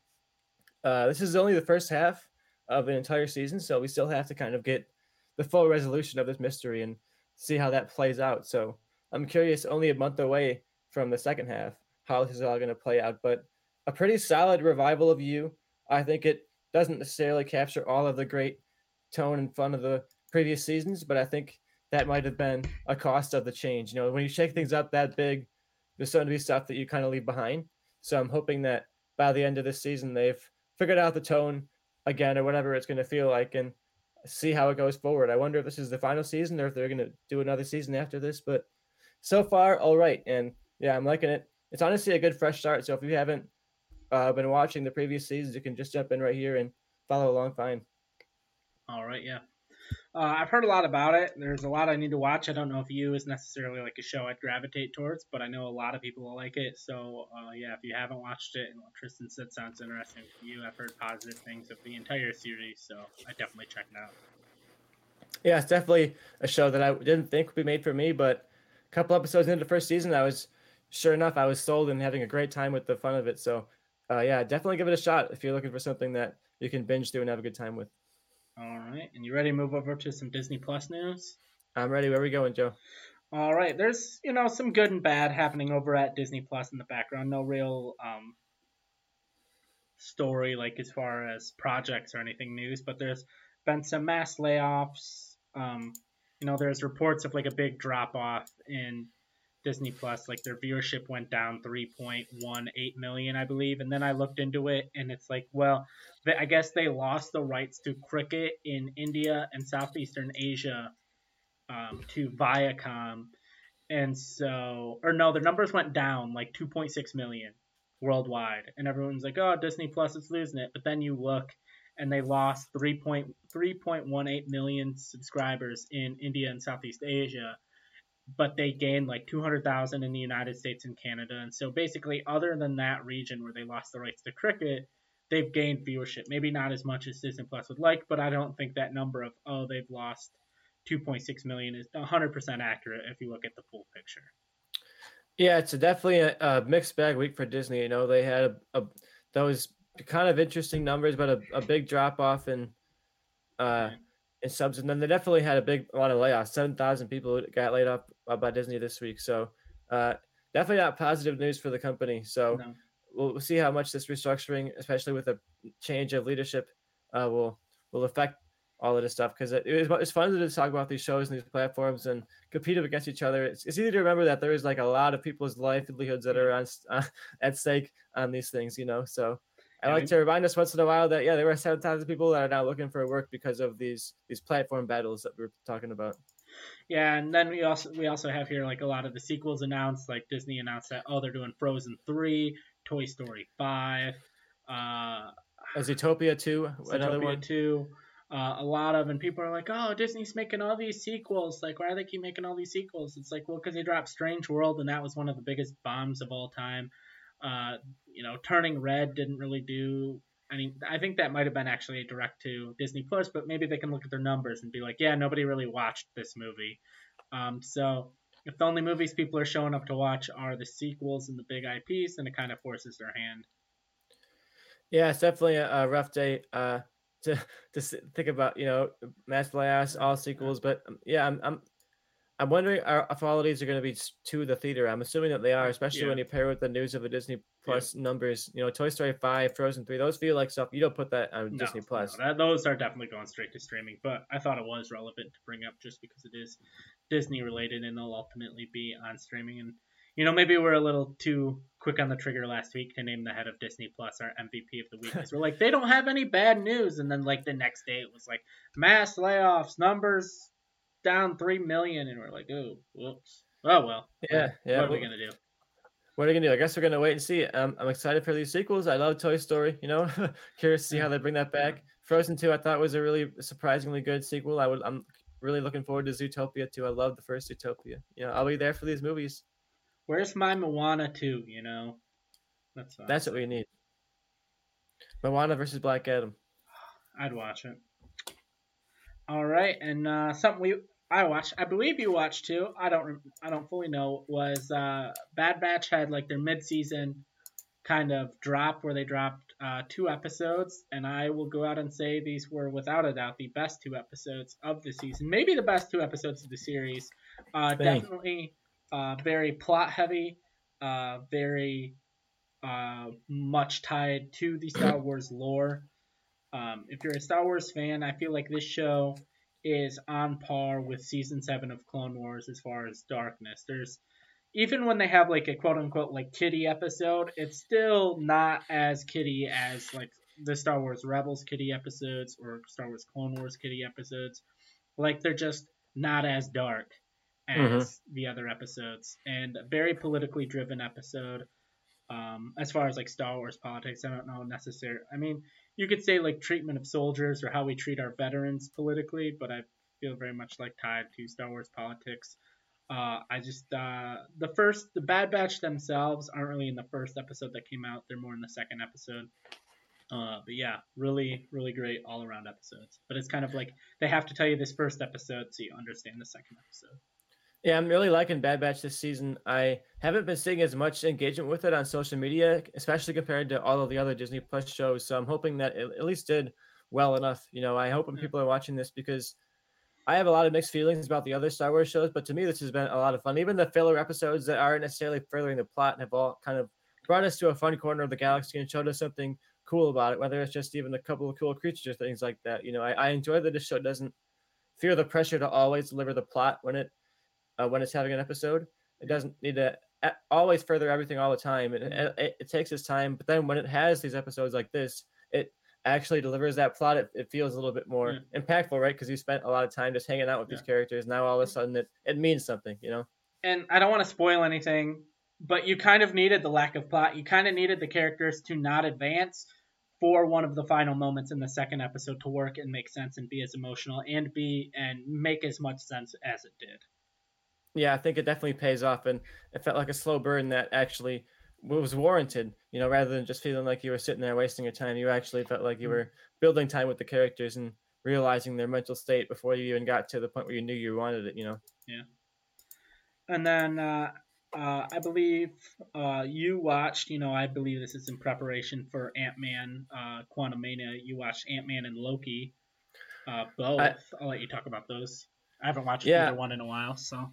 uh, this is only the first half of an entire season, so we still have to kind of get the full resolution of this mystery and see how that plays out. So I'm curious, only a month away from the second half, how this is all going to play out. But a pretty solid revival of You. I think it doesn't necessarily capture all of the great tone and fun of the previous seasons, but I think that might have been a cost of the change. You know, when you shake things up that big, there's going to be stuff that you kind of leave behind. So I'm hoping that by the end of this season, they've figured out the tone again or whatever it's going to feel like and see how it goes forward. I wonder if this is the final season or if they're going to do another season after this. But so far, all right. And yeah, I'm liking it. It's honestly a good fresh start. So if you haven't uh, been watching the previous seasons, you can just jump in right here and follow along fine. All right, yeah. Uh, I've heard a lot about it. There's a lot I need to watch. I don't know if You is necessarily like a show I'd gravitate towards, but I know a lot of people will like it. So uh, yeah, if you haven't watched it and what Tristan said sounds interesting to you, I've heard positive things of the entire series, so I definitely check it out. Yeah, it's definitely a show that I didn't think would be made for me, but a couple episodes into the first season, I was sure enough, I was sold and having a great time with the fun of it. So, uh, yeah, definitely give it a shot if you're looking for something that you can binge through and have a good time with. All right, and you ready to move over to some Disney Plus news? I'm ready. Where are we going, Joe? All right, there's you know some good and bad happening over at Disney Plus in the background. No real um, story like as far as projects or anything news, but there's been some mass layoffs. Um, you know, there's reports of like a big drop off in Disney Plus, like their viewership went down three point one eight million, I believe. And then I looked into it, and it's like, well, they, I guess they lost the rights to cricket in India and Southeastern Asia um, to Viacom, and so, or no, their numbers went down like two point six million worldwide, and everyone's like, oh, Disney Plus is losing it. But then you look, and they lost three point three point one eight million subscribers in India and Southeast Asia, but they gained like two hundred thousand in the United States and Canada. And so basically, other than that region where they lost the rights to cricket, they've gained viewership. Maybe not as much as Disney Plus would like, but I don't think that number of, oh, they've lost two point six million is one hundred percent accurate if you look at the full picture. Yeah, it's a definitely a, a mixed bag week for Disney. You know, they had a, a those kind of interesting numbers, but a, a big drop off in uh Right. in subs, and then they definitely had a big a lot of layoffs. Seven thousand people got laid off uh, by Disney this week, so uh, definitely not positive news for the company. So No. we'll, we'll see how much this restructuring, especially with a change of leadership, uh, will will affect all of this stuff, because it, it was, it's fun to talk about these shows and these platforms and compete against each other. It's, it's easy to remember that there is like a lot of people's livelihoods that Yeah. are on uh, at stake on these things, you know. So I Yeah, like we, to remind us once in a while that yeah, there are seven thousand people that are now looking for work because of these these platform battles that we we're talking about. yeah, and then we also we also have here like a lot of the sequels announced. Like Disney announced that, oh, they're doing Frozen three, Toy Story five, uh, Zootopia two, another Zootopia one. two. Uh, a lot of, and people are like, oh, Disney's making all these sequels. Like, why do they keep making all these sequels? It's like, well, because they dropped Strange World, and that was one of the biggest bombs of all time. Uh, you know, Turning Red didn't really do. I mean, I think that might have been actually a direct to Disney Plus, but maybe they can look at their numbers and be like, yeah, nobody really watched this movie. Um, so if the only movies people are showing up to watch are the sequels and the big I Ps, then it kind of forces their hand. Yeah, it's definitely a, a rough day uh, to to think about. You know, mass layoffs, all Uh, sequels, but um, yeah, I'm I'm I'm wondering are, if all of these are going to be to the theater. I'm assuming that they are, especially yeah, when you pair with the news of the Disney yeah. Plus numbers. You know, Toy Story five, Frozen three, those feel like stuff you don't put that on No, Disney no, Plus. that, those are definitely going straight to streaming. But I thought it was relevant to bring up just because it is Disney related and they'll ultimately be on streaming. And you know, maybe we're a little too quick on the trigger last week to name the head of Disney Plus our M V P of the week, because we're like, they don't have any bad news, and then like the next day it was like mass layoffs, numbers down three million, and we're like, oh, whoops. Oh well, Yeah, yeah. what are we Well, gonna do? what are you gonna do? I guess we're gonna wait and see. Um, I'm excited for these sequels. I love Toy Story. You know, curious to see Yeah. how they bring that back. Frozen two, I thought was a really surprisingly good sequel. I would, I'm really looking forward to Zootopia too. I love the first Zootopia. You know, I'll be there for these movies. Where's my Moana two? You know, that's what I'm That's what saying. we need. Moana versus Black Adam. I'd watch it. All right, and uh, something we I watched, I believe you watched too. I don't I don't fully know. Was uh, Bad Batch had like their mid season kind of drop where they dropped uh, two episodes, and I will go out and say these were without a doubt the best two episodes of the season, maybe the best two episodes of the series. Uh, Dang. definitely uh, very plot heavy, uh, very uh, much tied to the Star Wars lore. Um, if you're a Star Wars fan, I feel like this show is on par with season seven of Clone Wars as far as darkness. There's even when they have like a quote unquote like kiddie episode, it's still not as kiddie as like the Star Wars Rebels kiddie episodes or Star Wars Clone Wars kiddie episodes. Like they're just not as dark hmm as the other episodes, and a very politically driven episode. Um, as far as like Star Wars politics, I don't know necessarily. I mean, you could say like treatment of soldiers or how we treat our veterans politically, but I feel very much like tied to Star Wars politics. Uh, I just uh, the first the Bad Batch themselves aren't really in the first episode that came out. They're more in the second episode. Uh, but yeah, really, really great all around episodes. But it's kind of like they have to tell you this first episode so you understand the second episode. Yeah, I'm really liking Bad Batch this season. I haven't been seeing as much engagement with it on social media, especially compared to all of the other Disney Plus shows. So I'm hoping that it at least did well enough. You know, I hope when Yeah. people are watching this because I have a lot of mixed feelings about the other Star Wars shows, but to me, this has been a lot of fun. Even the filler episodes that aren't necessarily furthering the plot have all kind of brought us to a fun corner of the galaxy and showed us something cool about it, whether it's just even a couple of cool creatures or things like that. You know, I, I enjoy that this show doesn't feel the pressure to always deliver the plot when it uh, when it's having an episode. It doesn't need to a- always further everything all the time. It, it, it takes its time, but then when it has these episodes like this, it actually delivers that plot. It, it feels a little bit more Yeah. impactful, right? Because you spent a lot of time just hanging out with Yeah. these characters. Now all of a sudden it, it means something, you know? And I don't want to spoil anything, but you kind of needed the lack of plot. You kind of needed the characters to not advance for one of the final moments in the second episode to work and make sense and be as emotional and be and make as much sense as it did. Yeah, I think it definitely pays off, and it felt like a slow burn that actually was warranted. You know, rather than just feeling like you were sitting there wasting your time, you actually felt like you were building time with the characters and realizing their mental state before you even got to the point where you knew you wanted it. You know. Yeah. And then uh, uh, I believe uh, you watched. You know, I believe this is in preparation for Ant Man, uh, Quantumania. You watched Ant Man and Loki. Uh, both. I, I'll let you talk about those. I haven't watched yeah, either one in a while, so.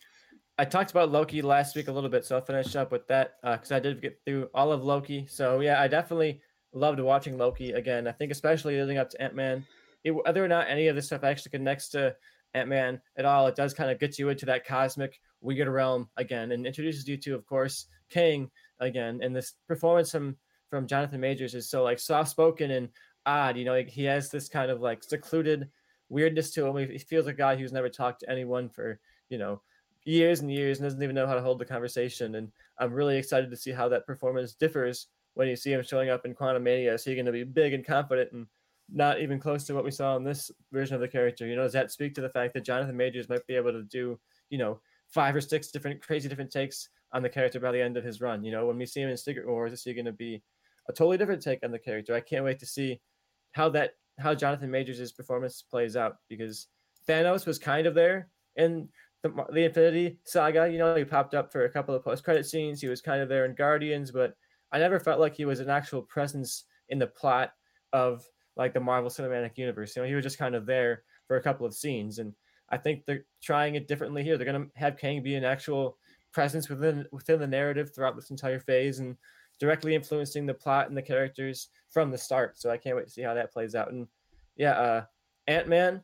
I talked about Loki last week a little bit, so I'll finish up with that because uh, I did get through all of Loki. So yeah, I definitely loved watching Loki again. I think especially leading up to Ant Man, whether or not any of this stuff actually connects to Ant Man at all, it does kind of get you into that cosmic weird realm again and introduces you to, of course, Kang again. And this performance from from Jonathan Majors is so like soft spoken and odd. You know, like, he has this kind of like secluded weirdness to him. He feels like a guy who's never talked to anyone for you know years and years and doesn't even know how to hold the conversation. And I'm really excited to see how that performance differs when you see him showing up in Quantumania. Is he going to be big and confident and not even close to what we saw in this version of the character? You know, does that speak to the fact that Jonathan Majors might be able to do, you know, five or six different crazy different takes on the character by the end of his run? You know, when we see him in Secret Wars, is he going to be a totally different take on the character? I can't wait to see how that how Jonathan Majors' performance plays out because Thanos was kind of there in the, the Infinity Saga. You know, he popped up for a couple of post-credit scenes. He was kind of there in Guardians, but I never felt like he was an actual presence in the plot of like the Marvel Cinematic Universe. You know, he was just kind of there for a couple of scenes, and I think they're trying it differently here. They're going to have Kang be an actual presence within within the narrative throughout this entire phase and directly influencing the plot and the characters from the start. So I can't wait to see how that plays out. And yeah, uh, Ant-Man,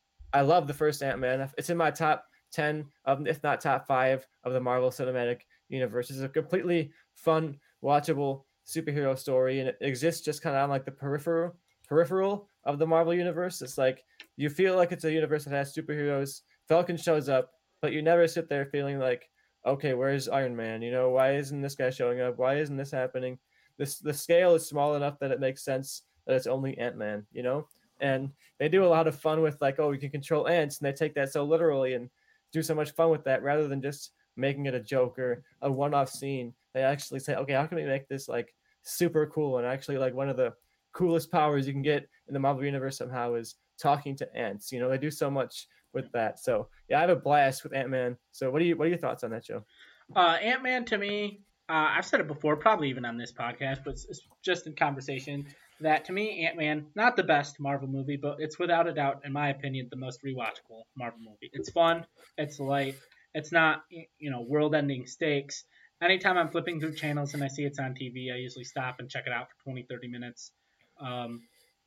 I love the first Ant-Man. It's in my top ten of, if not top five, of the Marvel Cinematic Universe. It's a completely fun, watchable superhero story, and it exists just kind of on like the peripheral peripheral of the Marvel Universe. It's like you feel like it's a universe that has superheroes. Falcon shows up, but you never sit there feeling like, okay, where's Iron Man? You know, why isn't this guy showing up? Why isn't this happening? This the scale is small enough that it makes sense that it's only Ant-Man, you know? And they do a lot of fun with like, oh, we can control ants, and they take that so literally and do so much fun with that rather than just making it a joke or a one-off scene. They actually say, okay, how can we make this like super cool and actually like one of the coolest powers you can get in the Marvel Universe somehow is talking to ants. You know, they do so much with that. So yeah, I have a blast with Ant-Man. So what do you what are your thoughts on that show? Uh, Ant-Man to me, uh, I've said it before, probably even on this podcast, but it's, it's just in conversation, that to me, Ant-Man, not the best Marvel movie, but it's without a doubt, in my opinion, the most rewatchable Marvel movie. It's fun, it's light, it's not, you know, world-ending stakes. Anytime I'm flipping through channels and I see it's on T V, I usually stop and check it out for twenty, thirty minutes. Um,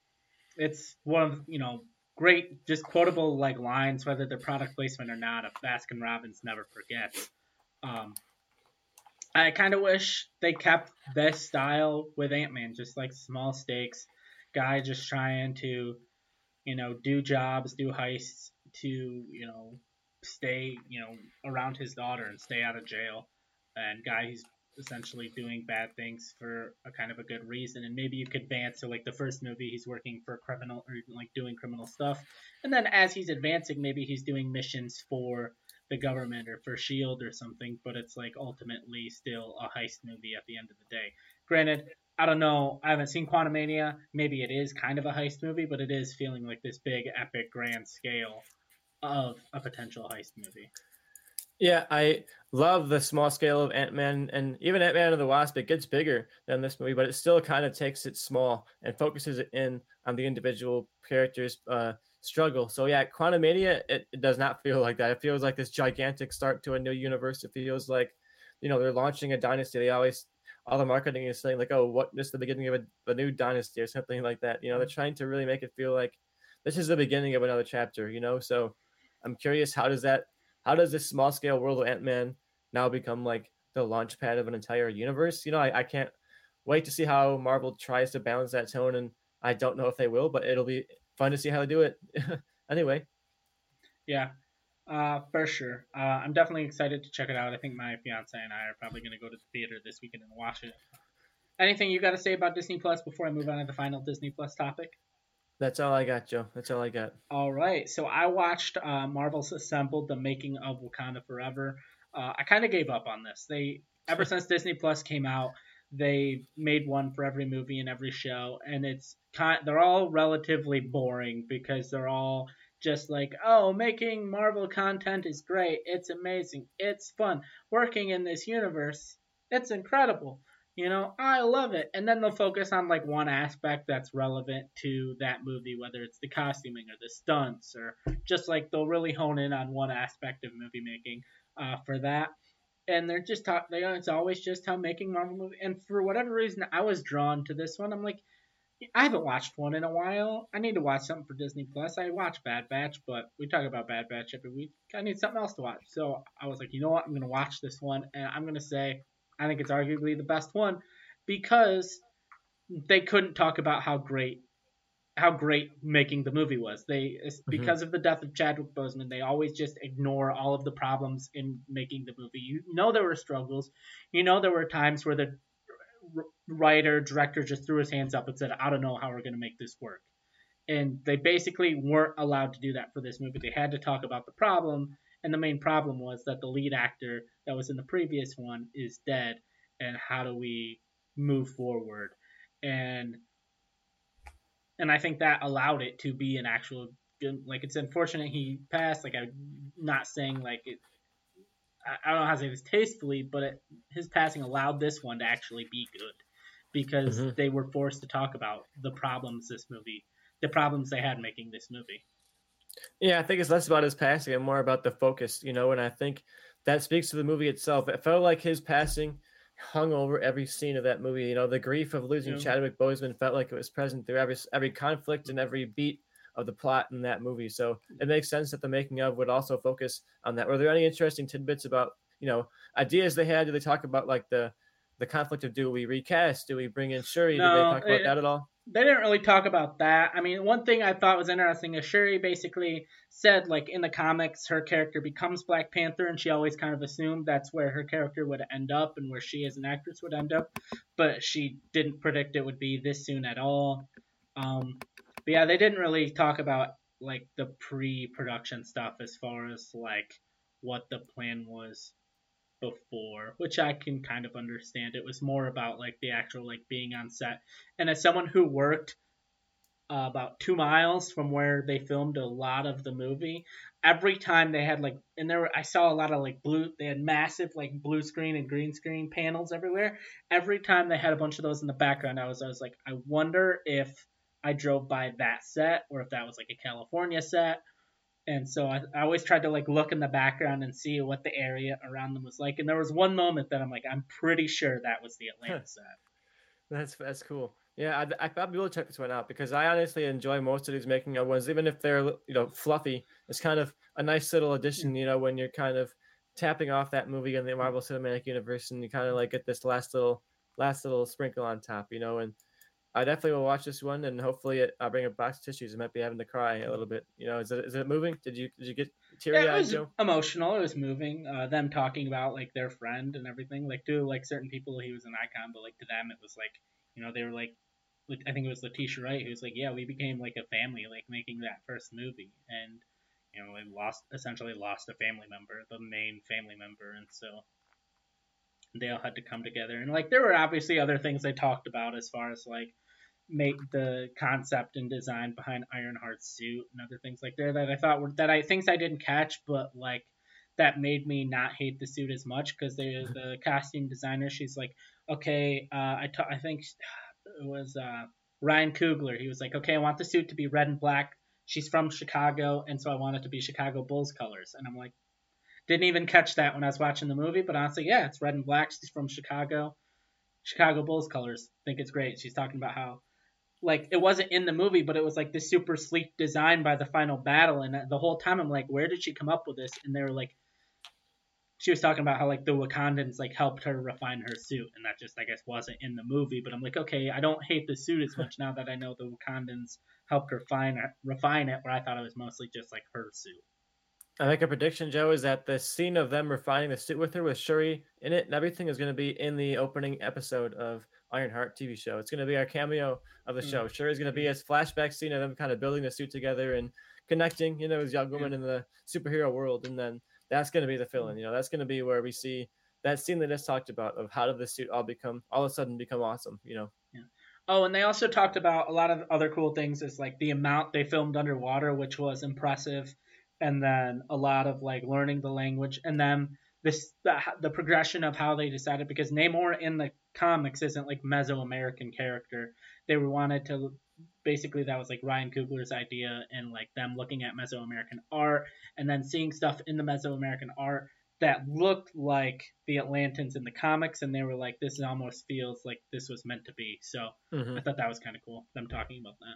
it's one of, you know, great, just quotable like lines, whether they're product placement or not, of Baskin Robbins never forgets. Um, I kind of wish they kept this style with Ant-Man, just like small stakes, guy just trying to, you know, do jobs, do heists to, you know, stay, you know, around his daughter and stay out of jail, and guy who's essentially doing bad things for a kind of a good reason. And maybe you could advance to like the first movie, he's working for criminal or like doing criminal stuff, and then as he's advancing, maybe he's doing missions for the government or for Shield or something, but it's like ultimately still a heist movie at the end of the day. Granted, I don't know, I haven't seen Quantumania. Maybe it is kind of a heist movie, but it is feeling like this big, epic, grand scale of a potential heist movie. Yeah, I love the small scale of Ant-Man and even Ant-Man and the Wasp. It gets bigger than this movie, but it still kind of takes it small and focuses it in on the individual characters' uh, struggle. So yeah, Quantumania, it, it does not feel like that. It feels like this gigantic start to a new universe. It feels like, you know, they're launching a dynasty. They always, all the marketing is saying like, oh, what, this is the beginning of a, a new dynasty or something like that. You know, they're trying to really make it feel like this is the beginning of another chapter, you know? So I'm curious, how does that how does this small scale world of Ant-Man now become like the launch pad of an entire universe? You know, I, I can't wait to see how Marvel tries to balance that tone, and I don't know if they will, but it'll be fun to see how they do it. Anyway, Yeah, uh, for sure. Uh, I'm definitely excited to check it out. I think my fiance and I are probably going to go to the theater this weekend and watch it. Anything you got to say about Disney Plus before I move on to the final Disney Plus topic? that's all I got, Joe. That's all I got. All right, so I watched uh, Marvel's Assembled: The Making of Wakanda Forever. Uh, I kind of gave up on this. They ever since Disney Plus came out, they made one for every movie and every show, and it's kind. They're all relatively boring because they're all just like, oh, making Marvel content is great. It's amazing. It's fun working in this universe. It's incredible. You know, I love it. And then they'll focus on like one aspect that's relevant to that movie, whether it's the costuming or the stunts, or just like they'll really hone in on one aspect of movie making uh, for that. And they're just talk. They it's always just how making Marvel movie. And for whatever reason, I was drawn to this one. I'm like, I haven't watched one in a while. I need to watch something for Disney Plus. I watch Bad Batch, but we talk about Bad Batch every week. I need something else to watch. So I was like, you know what? I'm gonna watch this one, and I'm gonna say I think it's arguably the best one because they couldn't talk about how great how great making the movie was. They Hmm. because of the death of Chadwick Boseman, they always just ignore all of the problems in making the movie. You know there were struggles. You know there were times where the writer director just threw his hands up and said, "I don't know how we're going to make this work." And they basically weren't allowed to do that for this movie. They had to talk about the problem, and the main problem was that the lead actor that was in the previous one is dead, and how do we move forward? And and I think that allowed it to be an actual good. Like it's unfortunate he passed. Like I'm not saying like it. I don't know how to say this tastefully, but it, his passing allowed this one to actually be good because Hmm. they were forced to talk about the problems this movie, the problems they had making this movie. Yeah, I think it's less about his passing and more about the focus, you know, and I think that speaks to the movie itself. It felt like his passing hung over every scene of that movie. You know, the grief of losing You know, Chadwick Boseman felt like it was present through every every conflict and every beat of the plot in that movie. So it makes sense that the making of would also focus on that. Were there any interesting tidbits about, you know, ideas they had? Did they talk about like the the conflict of, do we recast? Do we bring in Shuri? Did they no, talk about it, that at all? they didn't really talk about that. I mean, one thing I thought was interesting is Shuri basically said, like, in the comics, her character becomes Black Panther, and she always kind of assumed that's where her character would end up and where she as an actress would end up. But she didn't predict it would be this soon at all. Um, but yeah, they didn't really talk about, like, the pre production stuff as far as, like, what the plan was before, which I can kind of understand. It was more about like the actual like being on set. And as someone who worked uh, about two miles from where they filmed a lot of the movie, every time they had like, and there were, I saw a lot of like blue, they had massive like blue screen and green screen panels everywhere. Every time they had a bunch of those in the background, I was I was like, I wonder if I drove by that set or if that was like a California set. And so I, I always tried to like look in the background and see what the area around them was like. And there was one moment that I'm like, I'm pretty sure that was the Atlanta set. That's that's cool. Yeah, I I probably will check this one out because I honestly enjoy most of these making of ones, even if they're, you know, fluffy. It's kind of a nice little Yeah. addition, you know, when you're kind of tapping off that movie in the Marvel Cinematic Universe, and you kind of like get this last little last little sprinkle on top, you know. And I definitely will watch this one, and hopefully it, I'll bring a box of tissues. I might be having to cry a little bit. You know, is it is it moving? Did you did you get Yeah, teary it eyed, was Joe? emotional. It was moving. Uh, them talking about like their friend and everything. Like to like certain people, he was an icon, but like to them, it was like you know they were like, I think it was Letitia Wright who was like, yeah, we became like a family, like making that first movie, and you know we lost essentially lost a family member, the main family member, and so they all had to come together. And like there were obviously other things they talked about as far as like make the concept and design behind Ironheart's suit and other things like there that I thought were that I things I didn't catch, but like that made me not hate the suit as much because the the costume designer, she's like, okay, uh, I ta- I think it was uh, Ryan Coogler. He was like, okay, I want the suit to be red and black. She's from Chicago, and so I want it to be Chicago Bulls colors. And I'm like, didn't even catch that when I was watching the movie, but honestly, yeah, it's red and black. She's from Chicago, Chicago Bulls colors. Think it's great. She's talking about how like it wasn't in the movie, but it was like this super sleek design by the final battle, and the whole time I'm like, where did she come up with this? And they were like, she was talking about how like the Wakandans like helped her refine her suit, and that just I guess wasn't in the movie. But I'm like, okay, I don't hate the suit as much now that I know the Wakandans helped her refine it, refine it. Where I thought it was mostly just like her suit. I make a prediction, Joe, is that the scene of them refining the suit with her with Shuri in it and everything is going to be in the opening episode of Ironheart T V show. It's going to be our cameo of the show. Shuri's going to be a flashback scene of them kind of building the suit together and connecting, you know, as young woman Yeah. in the superhero world. And then that's going to be the fill-in. You know, that's going to be where we see that scene that just talked about of how did the suit all become, all of a sudden become awesome, you know? Yeah. Oh, and they also talked about a lot of other cool things, is like the amount they filmed underwater, which was impressive, and then a lot of like learning the language, and then this the, the progression of how they decided, because Namor in the comics isn't like Mesoamerican character. They wanted to basically, that was like Ryan Coogler's idea, and like them looking at Mesoamerican art and then seeing stuff in the Mesoamerican art that looked like the Atlantans in the comics, and they were like, this almost feels like this was meant to be. So Mm-hmm. I thought that was kind of cool, them talking about that.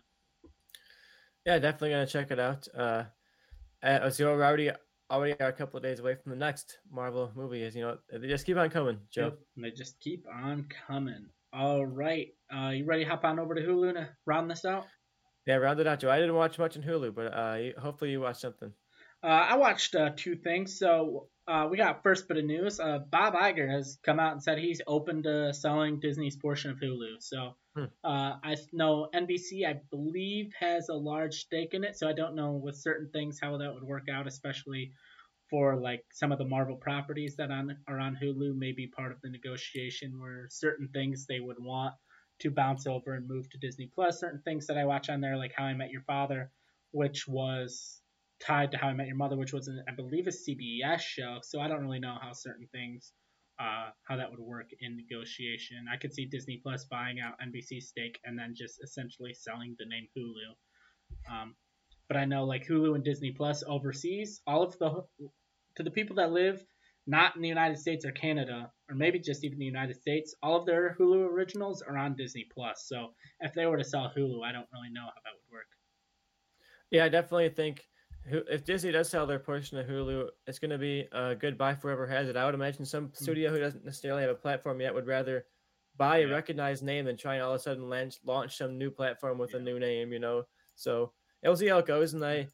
Yeah, definitely gonna check it out. Uh, uh, so we're already already are a couple of days away from the next Marvel movie. Is you know they just keep on coming, Joe. Yep, and they just keep on coming. All right, uh, you ready to hop on over to Hulu to round this out? Yeah, round it out, Joe. I didn't watch much in Hulu, but uh, hopefully you watched something. Uh, I watched uh, two things. So uh, we got first bit of news. Uh, Bob Iger has come out and said he's open to selling Disney's portion of Hulu. So Hmm. uh, I know N B C, I believe, has a large stake in it. So I don't know with certain things how that would work out, especially for like some of the Marvel properties that on, are on Hulu, may be part of the negotiation where certain things they would want to bounce over and move to Disney Plus. Certain things that I watch on there, like How I Met Your Father, which was tied to How I Met Your Mother, which was, an, I believe, a C B S show. So I don't really know how certain things, uh, how that would work in negotiation. I could see Disney Plus buying out N B C's stake and then just essentially selling the name Hulu. Um, but I know like Hulu and Disney Plus overseas, all of the to the people that live not in the United States or Canada, or maybe just even the United States, all of their Hulu originals are on Disney Plus. So if they were to sell Hulu, I don't really know how that would work. Yeah, I definitely think if Disney does sell their portion of Hulu, it's going to be a good buy for whoever has it. I would imagine some studio who doesn't necessarily have a platform yet would rather buy a Yeah. recognized name than try and all of a sudden launch, launch some new platform with Yeah. a new name, you know? So we'll see how it goes. And I,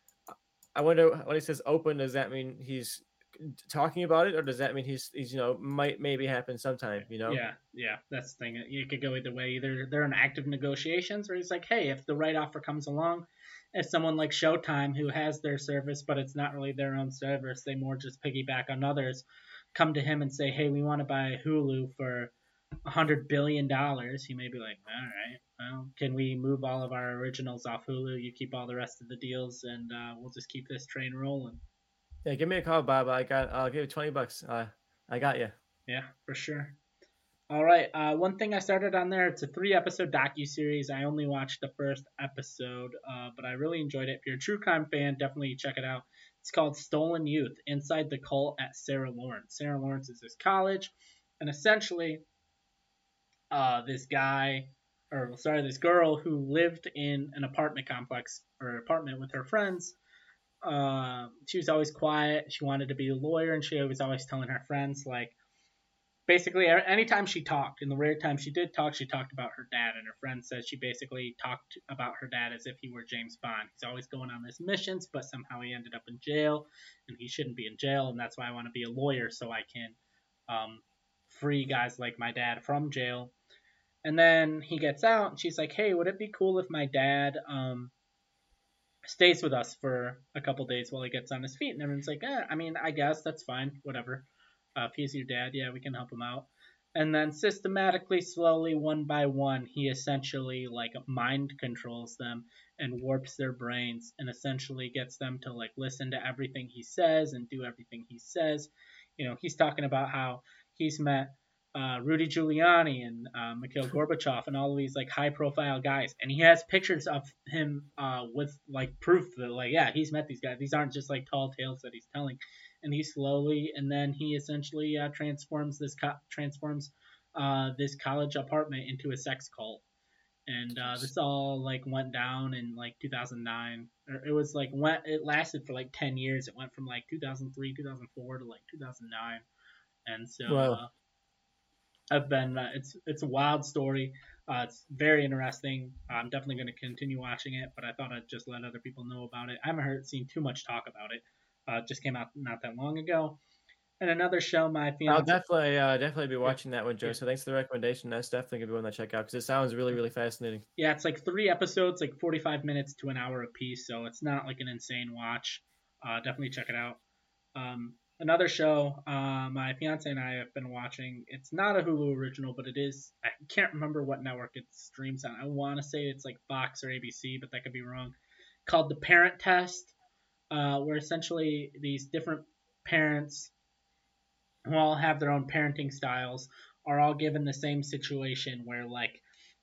I wonder when he says open, does that mean he's talking about it, or does that mean he's, he's you know, might maybe happen sometime, you know? Yeah, yeah, that's the thing. You could go either way. Either they're in active negotiations, or he's like, hey, if the right offer comes along, if someone like Showtime, who has their service, but it's not really their own service, they more just piggyback on others, come to him and say, hey, we want to buy Hulu for a hundred billion dollars, he may be like, all right, well, can we move all of our originals off Hulu? You keep all the rest of the deals, and uh, we'll just keep this train rolling. Yeah, give me a call, Bob. I got. I'll give you twenty bucks. Uh, I got you. Yeah, for sure. All right. Uh, one thing I started on there, it's a three episode docu series. I only watched the first episode, uh, but I really enjoyed it. If you're a true crime fan, definitely check it out. It's called Stolen Youth: Inside the Cult at Sarah Lawrence. Sarah Lawrence is this college, and essentially, uh, this guy, or sorry, this girl who lived in an apartment complex or apartment with her friends. Uh, she was always quiet. She wanted to be a lawyer, and she was always telling her friends like, basically anytime she talked, and the rare time she did talk, she talked about her dad, and her friend says she basically talked about her dad as if he were James Bond. He's always going on these missions, but somehow he ended up in jail, and he shouldn't be in jail, and that's why I want to be a lawyer, so I can um, free guys like my dad from jail. And then he gets out, and she's like, hey, would it be cool if my dad um, stays with us for a couple days while he gets on his feet? And everyone's like, eh, I mean, I guess that's fine, whatever. Uh, if he's your dad, yeah, we can help him out. and then systematically, slowly, one by one, he essentially like mind controls them and warps their brains and essentially gets them to like listen to everything he says and do everything he says. You know, he's talking about how he's met uh, Rudy Giuliani and uh, Mikhail Gorbachev and all of these like high profile guys, and he has pictures of him uh, with like proof that like yeah he's met these guys. These aren't just like tall tales that he's telling. And he slowly, and then he essentially uh, transforms this co- transforms uh, this college apartment into a sex cult. And uh, this all like went down in like two thousand nine. Or it was like went it lasted for like ten years. It went from like two thousand three, two thousand four to like two thousand nine. And so Wow. uh, I've been uh, it's it's a wild story. Uh, it's very interesting. I'm definitely going to continue watching it, but I thought I'd just let other people know about it. I haven't heard seen too much talk about it. Uh, it just came out not that long ago. And another show, my I'll fiance. definitely uh, definitely be Yeah, watching that one, Joe. yeah, So thanks for the recommendation. That's definitely gonna be one to check out because it sounds really really fascinating. yeah. It's like three episodes, like forty-five minutes to an hour apiece, so it's not like an insane watch. Uh, definitely check it out. Um, another show, uh, my fiance and I have been watching. It's not a Hulu original, but it is. I can't remember what network it streams on. I want to say it's like Fox or A B C, but that could be wrong. Called The Parent Test, uh, where essentially these different parents who all have their own parenting styles are all given the same situation where like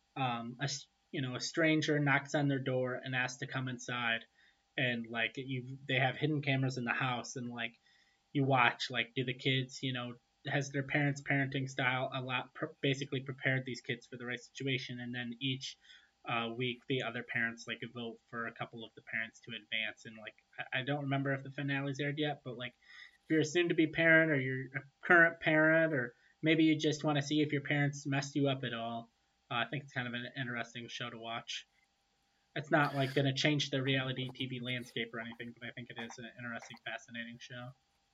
um a you know a stranger knocks on their door and asks to come inside, and like you they have hidden cameras in the house, and like you watch like do the kids you know has their parents parenting style a lot pr- basically prepared these kids for the right situation, and then each uh, week the other parents like vote for a couple of the parents to advance, and like I, I don't remember if the finale's aired yet, but like if you're a soon to be parent or you're a current parent, or maybe you just want to see if your parents messed you up at all, uh, I think it's kind of an interesting show to watch. It's not like going to change the reality T V landscape or anything, but I think it is an interesting, fascinating show.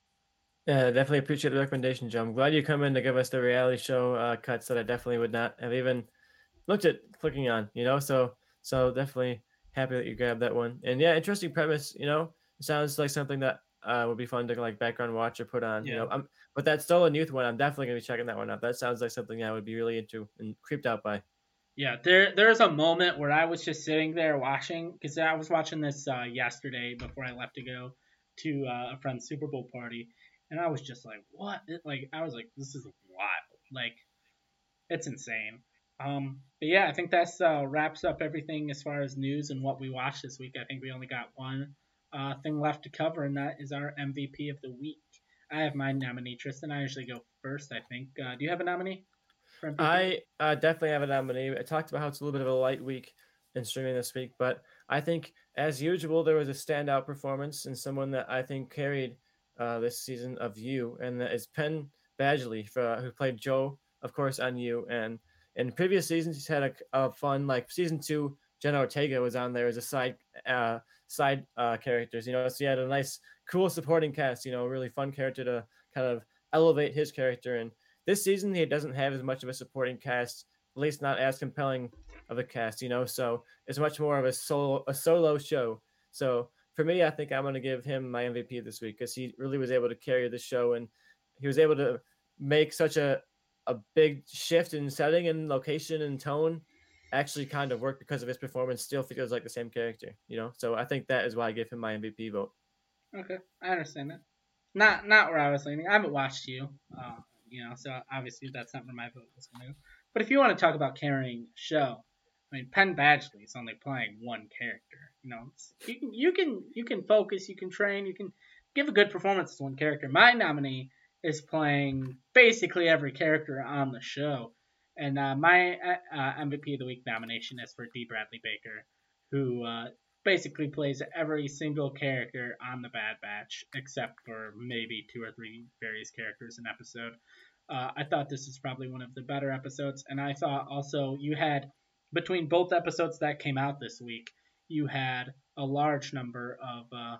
Yeah, definitely appreciate the recommendation, Joe. I'm glad you come in to give us the reality show uh, cuts that I definitely would not have even looked at clicking on. You know, so so definitely happy that you grabbed that one. And yeah, interesting premise. You know, it sounds like something that uh, would be fun to like background watch or put on. You Yeah. know, I'm but that Stolen Youth one, I'm definitely gonna be checking that one out. That sounds like something I would be really into and creeped out by. Yeah, there there's a moment where I was just sitting there watching because I was watching this uh, yesterday before I left to go to uh, a friend's Super Bowl party, and I was just like, "What?" It, like I was like, "This is wild!" Like it's insane. Um, but yeah, I think that's uh, wraps up everything as far as news and what we watched this week. I think we only got one uh, thing left to cover, and that is our M V P of the week. I have my nominee, Tristan. I usually go first. I think. Uh, do you have a nominee for M V P? I uh, definitely have a nominee. I talked about how it's a little bit of a light week in streaming this week, but I think, as usual, there was a standout performance and someone that I think carried uh, this season of You, and that is Penn Badgley, for, who played Joe, of course, on You. And in previous seasons, he's had a, a fun, like season two, Jenna Ortega was on there as a side uh, side uh, characters, you know, so he had a nice, cool supporting cast, you know, really fun character to kind of elevate his character. And this season, he doesn't have as much of a supporting cast, at least not as compelling of a cast, you know. So it's much more of a solo a solo show. So for me, I think I'm going to give him my M V P this week because he really was able to carry the show, and he was able to make such a a big shift in setting and location and tone actually kind of work because of his performance. Still feels like the same character, you know. So I think that is why I give him my M V P vote. Okay, I understand that. Not not where I was leaning. I haven't watched you, uh, you know, so obviously that's not where my vote was going to go. But if you want to talk about carrying a show, I mean, Penn Badgley is only playing one character. You know, it's, you can you can you can focus, you can train, you can give a good performance to one character. My nominee is playing basically every character on the show, and uh, my uh, M V P of the week nomination is for D. Bradley Baker, who uh, basically plays every single character on the Bad Batch except for maybe two or three various characters an episode. Uh, I thought this is probably one of the better episodes, and I thought also you had between both episodes that came out this week, you had a large number of uh,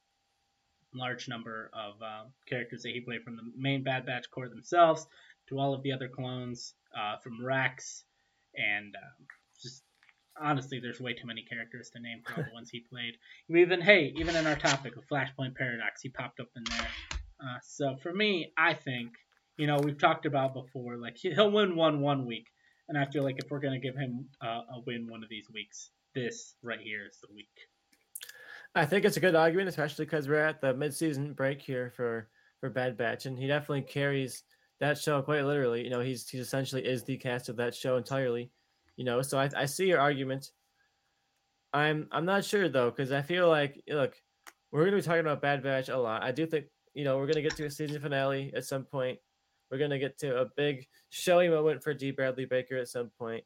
large number of uh, characters that he played from the main Bad Batch Corps themselves to all of the other clones, uh, from Rex, and uh, just honestly, there's way too many characters to name for all the ones he played. Even hey, even in our topic of Flashpoint Paradox, he popped up in there. Uh, so for me, I think you know, we've talked about before. Like he'll win one one week, and I feel like if we're gonna give him uh, a win one of these weeks, this right here is the week. I think it's a good argument, especially because we're at the mid-season break here for for Bad Batch, and he definitely carries that show quite literally. You know, he's he's essentially is the cast of that show entirely. You know, so I, I see your argument. I'm I'm not sure though, because I feel like look, we're gonna be talking about Bad Batch a lot. I do think you know we're gonna get to a season finale at some point. We're gonna get to a big showy moment for D. Bradley Baker at some point.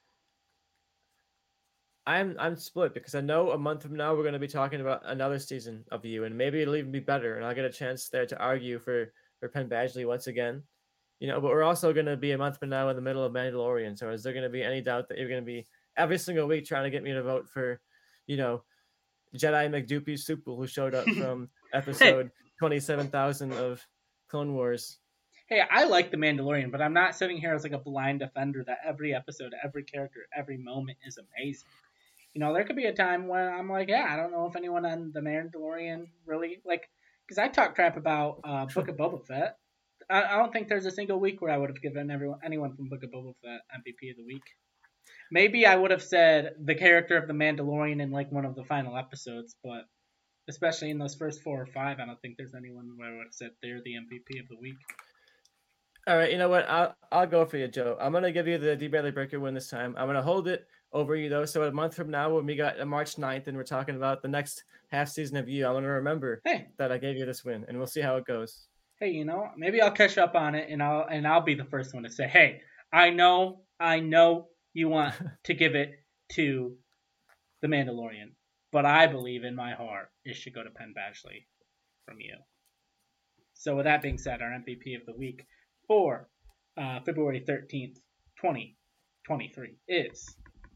I'm I'm split because I know a month from now we're going to be talking about another season of you, and maybe it'll even be better, and I'll get a chance there to argue for for Penn Badgley once again. You know, but we're also going to be a month from now in the middle of Mandalorian. So is there going to be any doubt that you're going to be every single week trying to get me to vote for, you know, Jedi McDoopy Supple who showed up from episode Hey. twenty-seven thousand of Clone Wars? Hey, I like The Mandalorian, but I'm not sitting here as like a blind defender that every episode, every character, every moment is amazing. You know, there could be a time when I'm like, yeah, I don't know if anyone on The Mandalorian really like, because I talk crap about uh, Book of Boba Fett. I, I don't think there's a single week where I would have given everyone anyone from Book of Boba Fett M V P of the week. Maybe I would have said the character of the Mandalorian in like one of the final episodes, but especially in those first four or five, I don't think there's anyone where I would have said they're the M V P of the week. All right, you know what? I'll I'll go for you, Joe. I'm gonna give you the D. Bradley Baker win this time. I'm gonna hold it over you though. So a month from now, when we got March ninth, and we're talking about the next half season of you, I'm gonna remember Hey, that I gave you this win, and we'll see how it goes. hey, you know, maybe I'll catch up on it, and I'll and I'll be the first one to say, hey, I know, I know you want to give it to the Mandalorian, but I believe in my heart it should go to Penn Badgley from you. So with that being said, our M V P of the week for uh, February thirteenth, twenty twenty-three is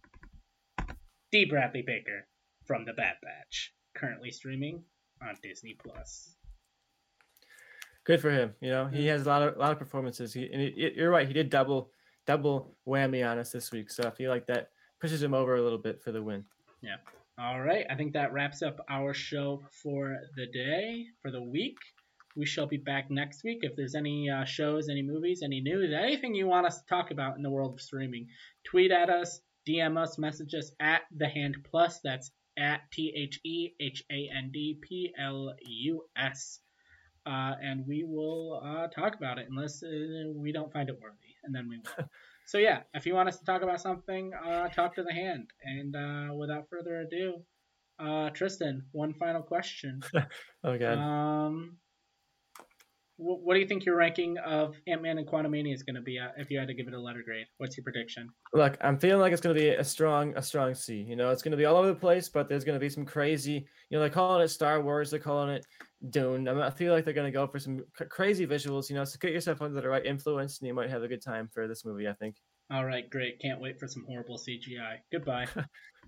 D. Bradley Baker from The Bad Batch, currently streaming on Disney Plus. Good for him. You know, he has a lot of a lot of performances. He and he, you're right. He did double double whammy on us this week, so I feel like that pushes him over a little bit for the win. Yeah. All right. I think that wraps up our show for the day, for the week. We shall be back next week. If there's any uh, shows, any movies, any news, anything you want us to talk about in the world of streaming, tweet at us, D M us, message us at The Hand Plus. That's at T H E H A N D P L U S. Uh, and we will uh, talk about it unless uh, we don't find it worthy, and then we will. So yeah, if you want us to talk about something, uh, talk to The Hand. And uh, without further ado, uh, Tristan, one final question. Oh god. Um, what do you think your ranking of Ant-Man and Quantumania is going to be at if you had to give it a letter grade? What's your prediction? Look, I'm feeling like it's going to be a strong, a strong C. You know, it's going to be all over the place, but there's going to be some crazy. You know, they're calling it Star Wars, they're calling it Dune. I feel like they're going to go for some crazy visuals. You know, so get yourself under the right influence, and you might have a good time for this movie. I think. All right, great. Can't wait for some horrible C G I. Goodbye.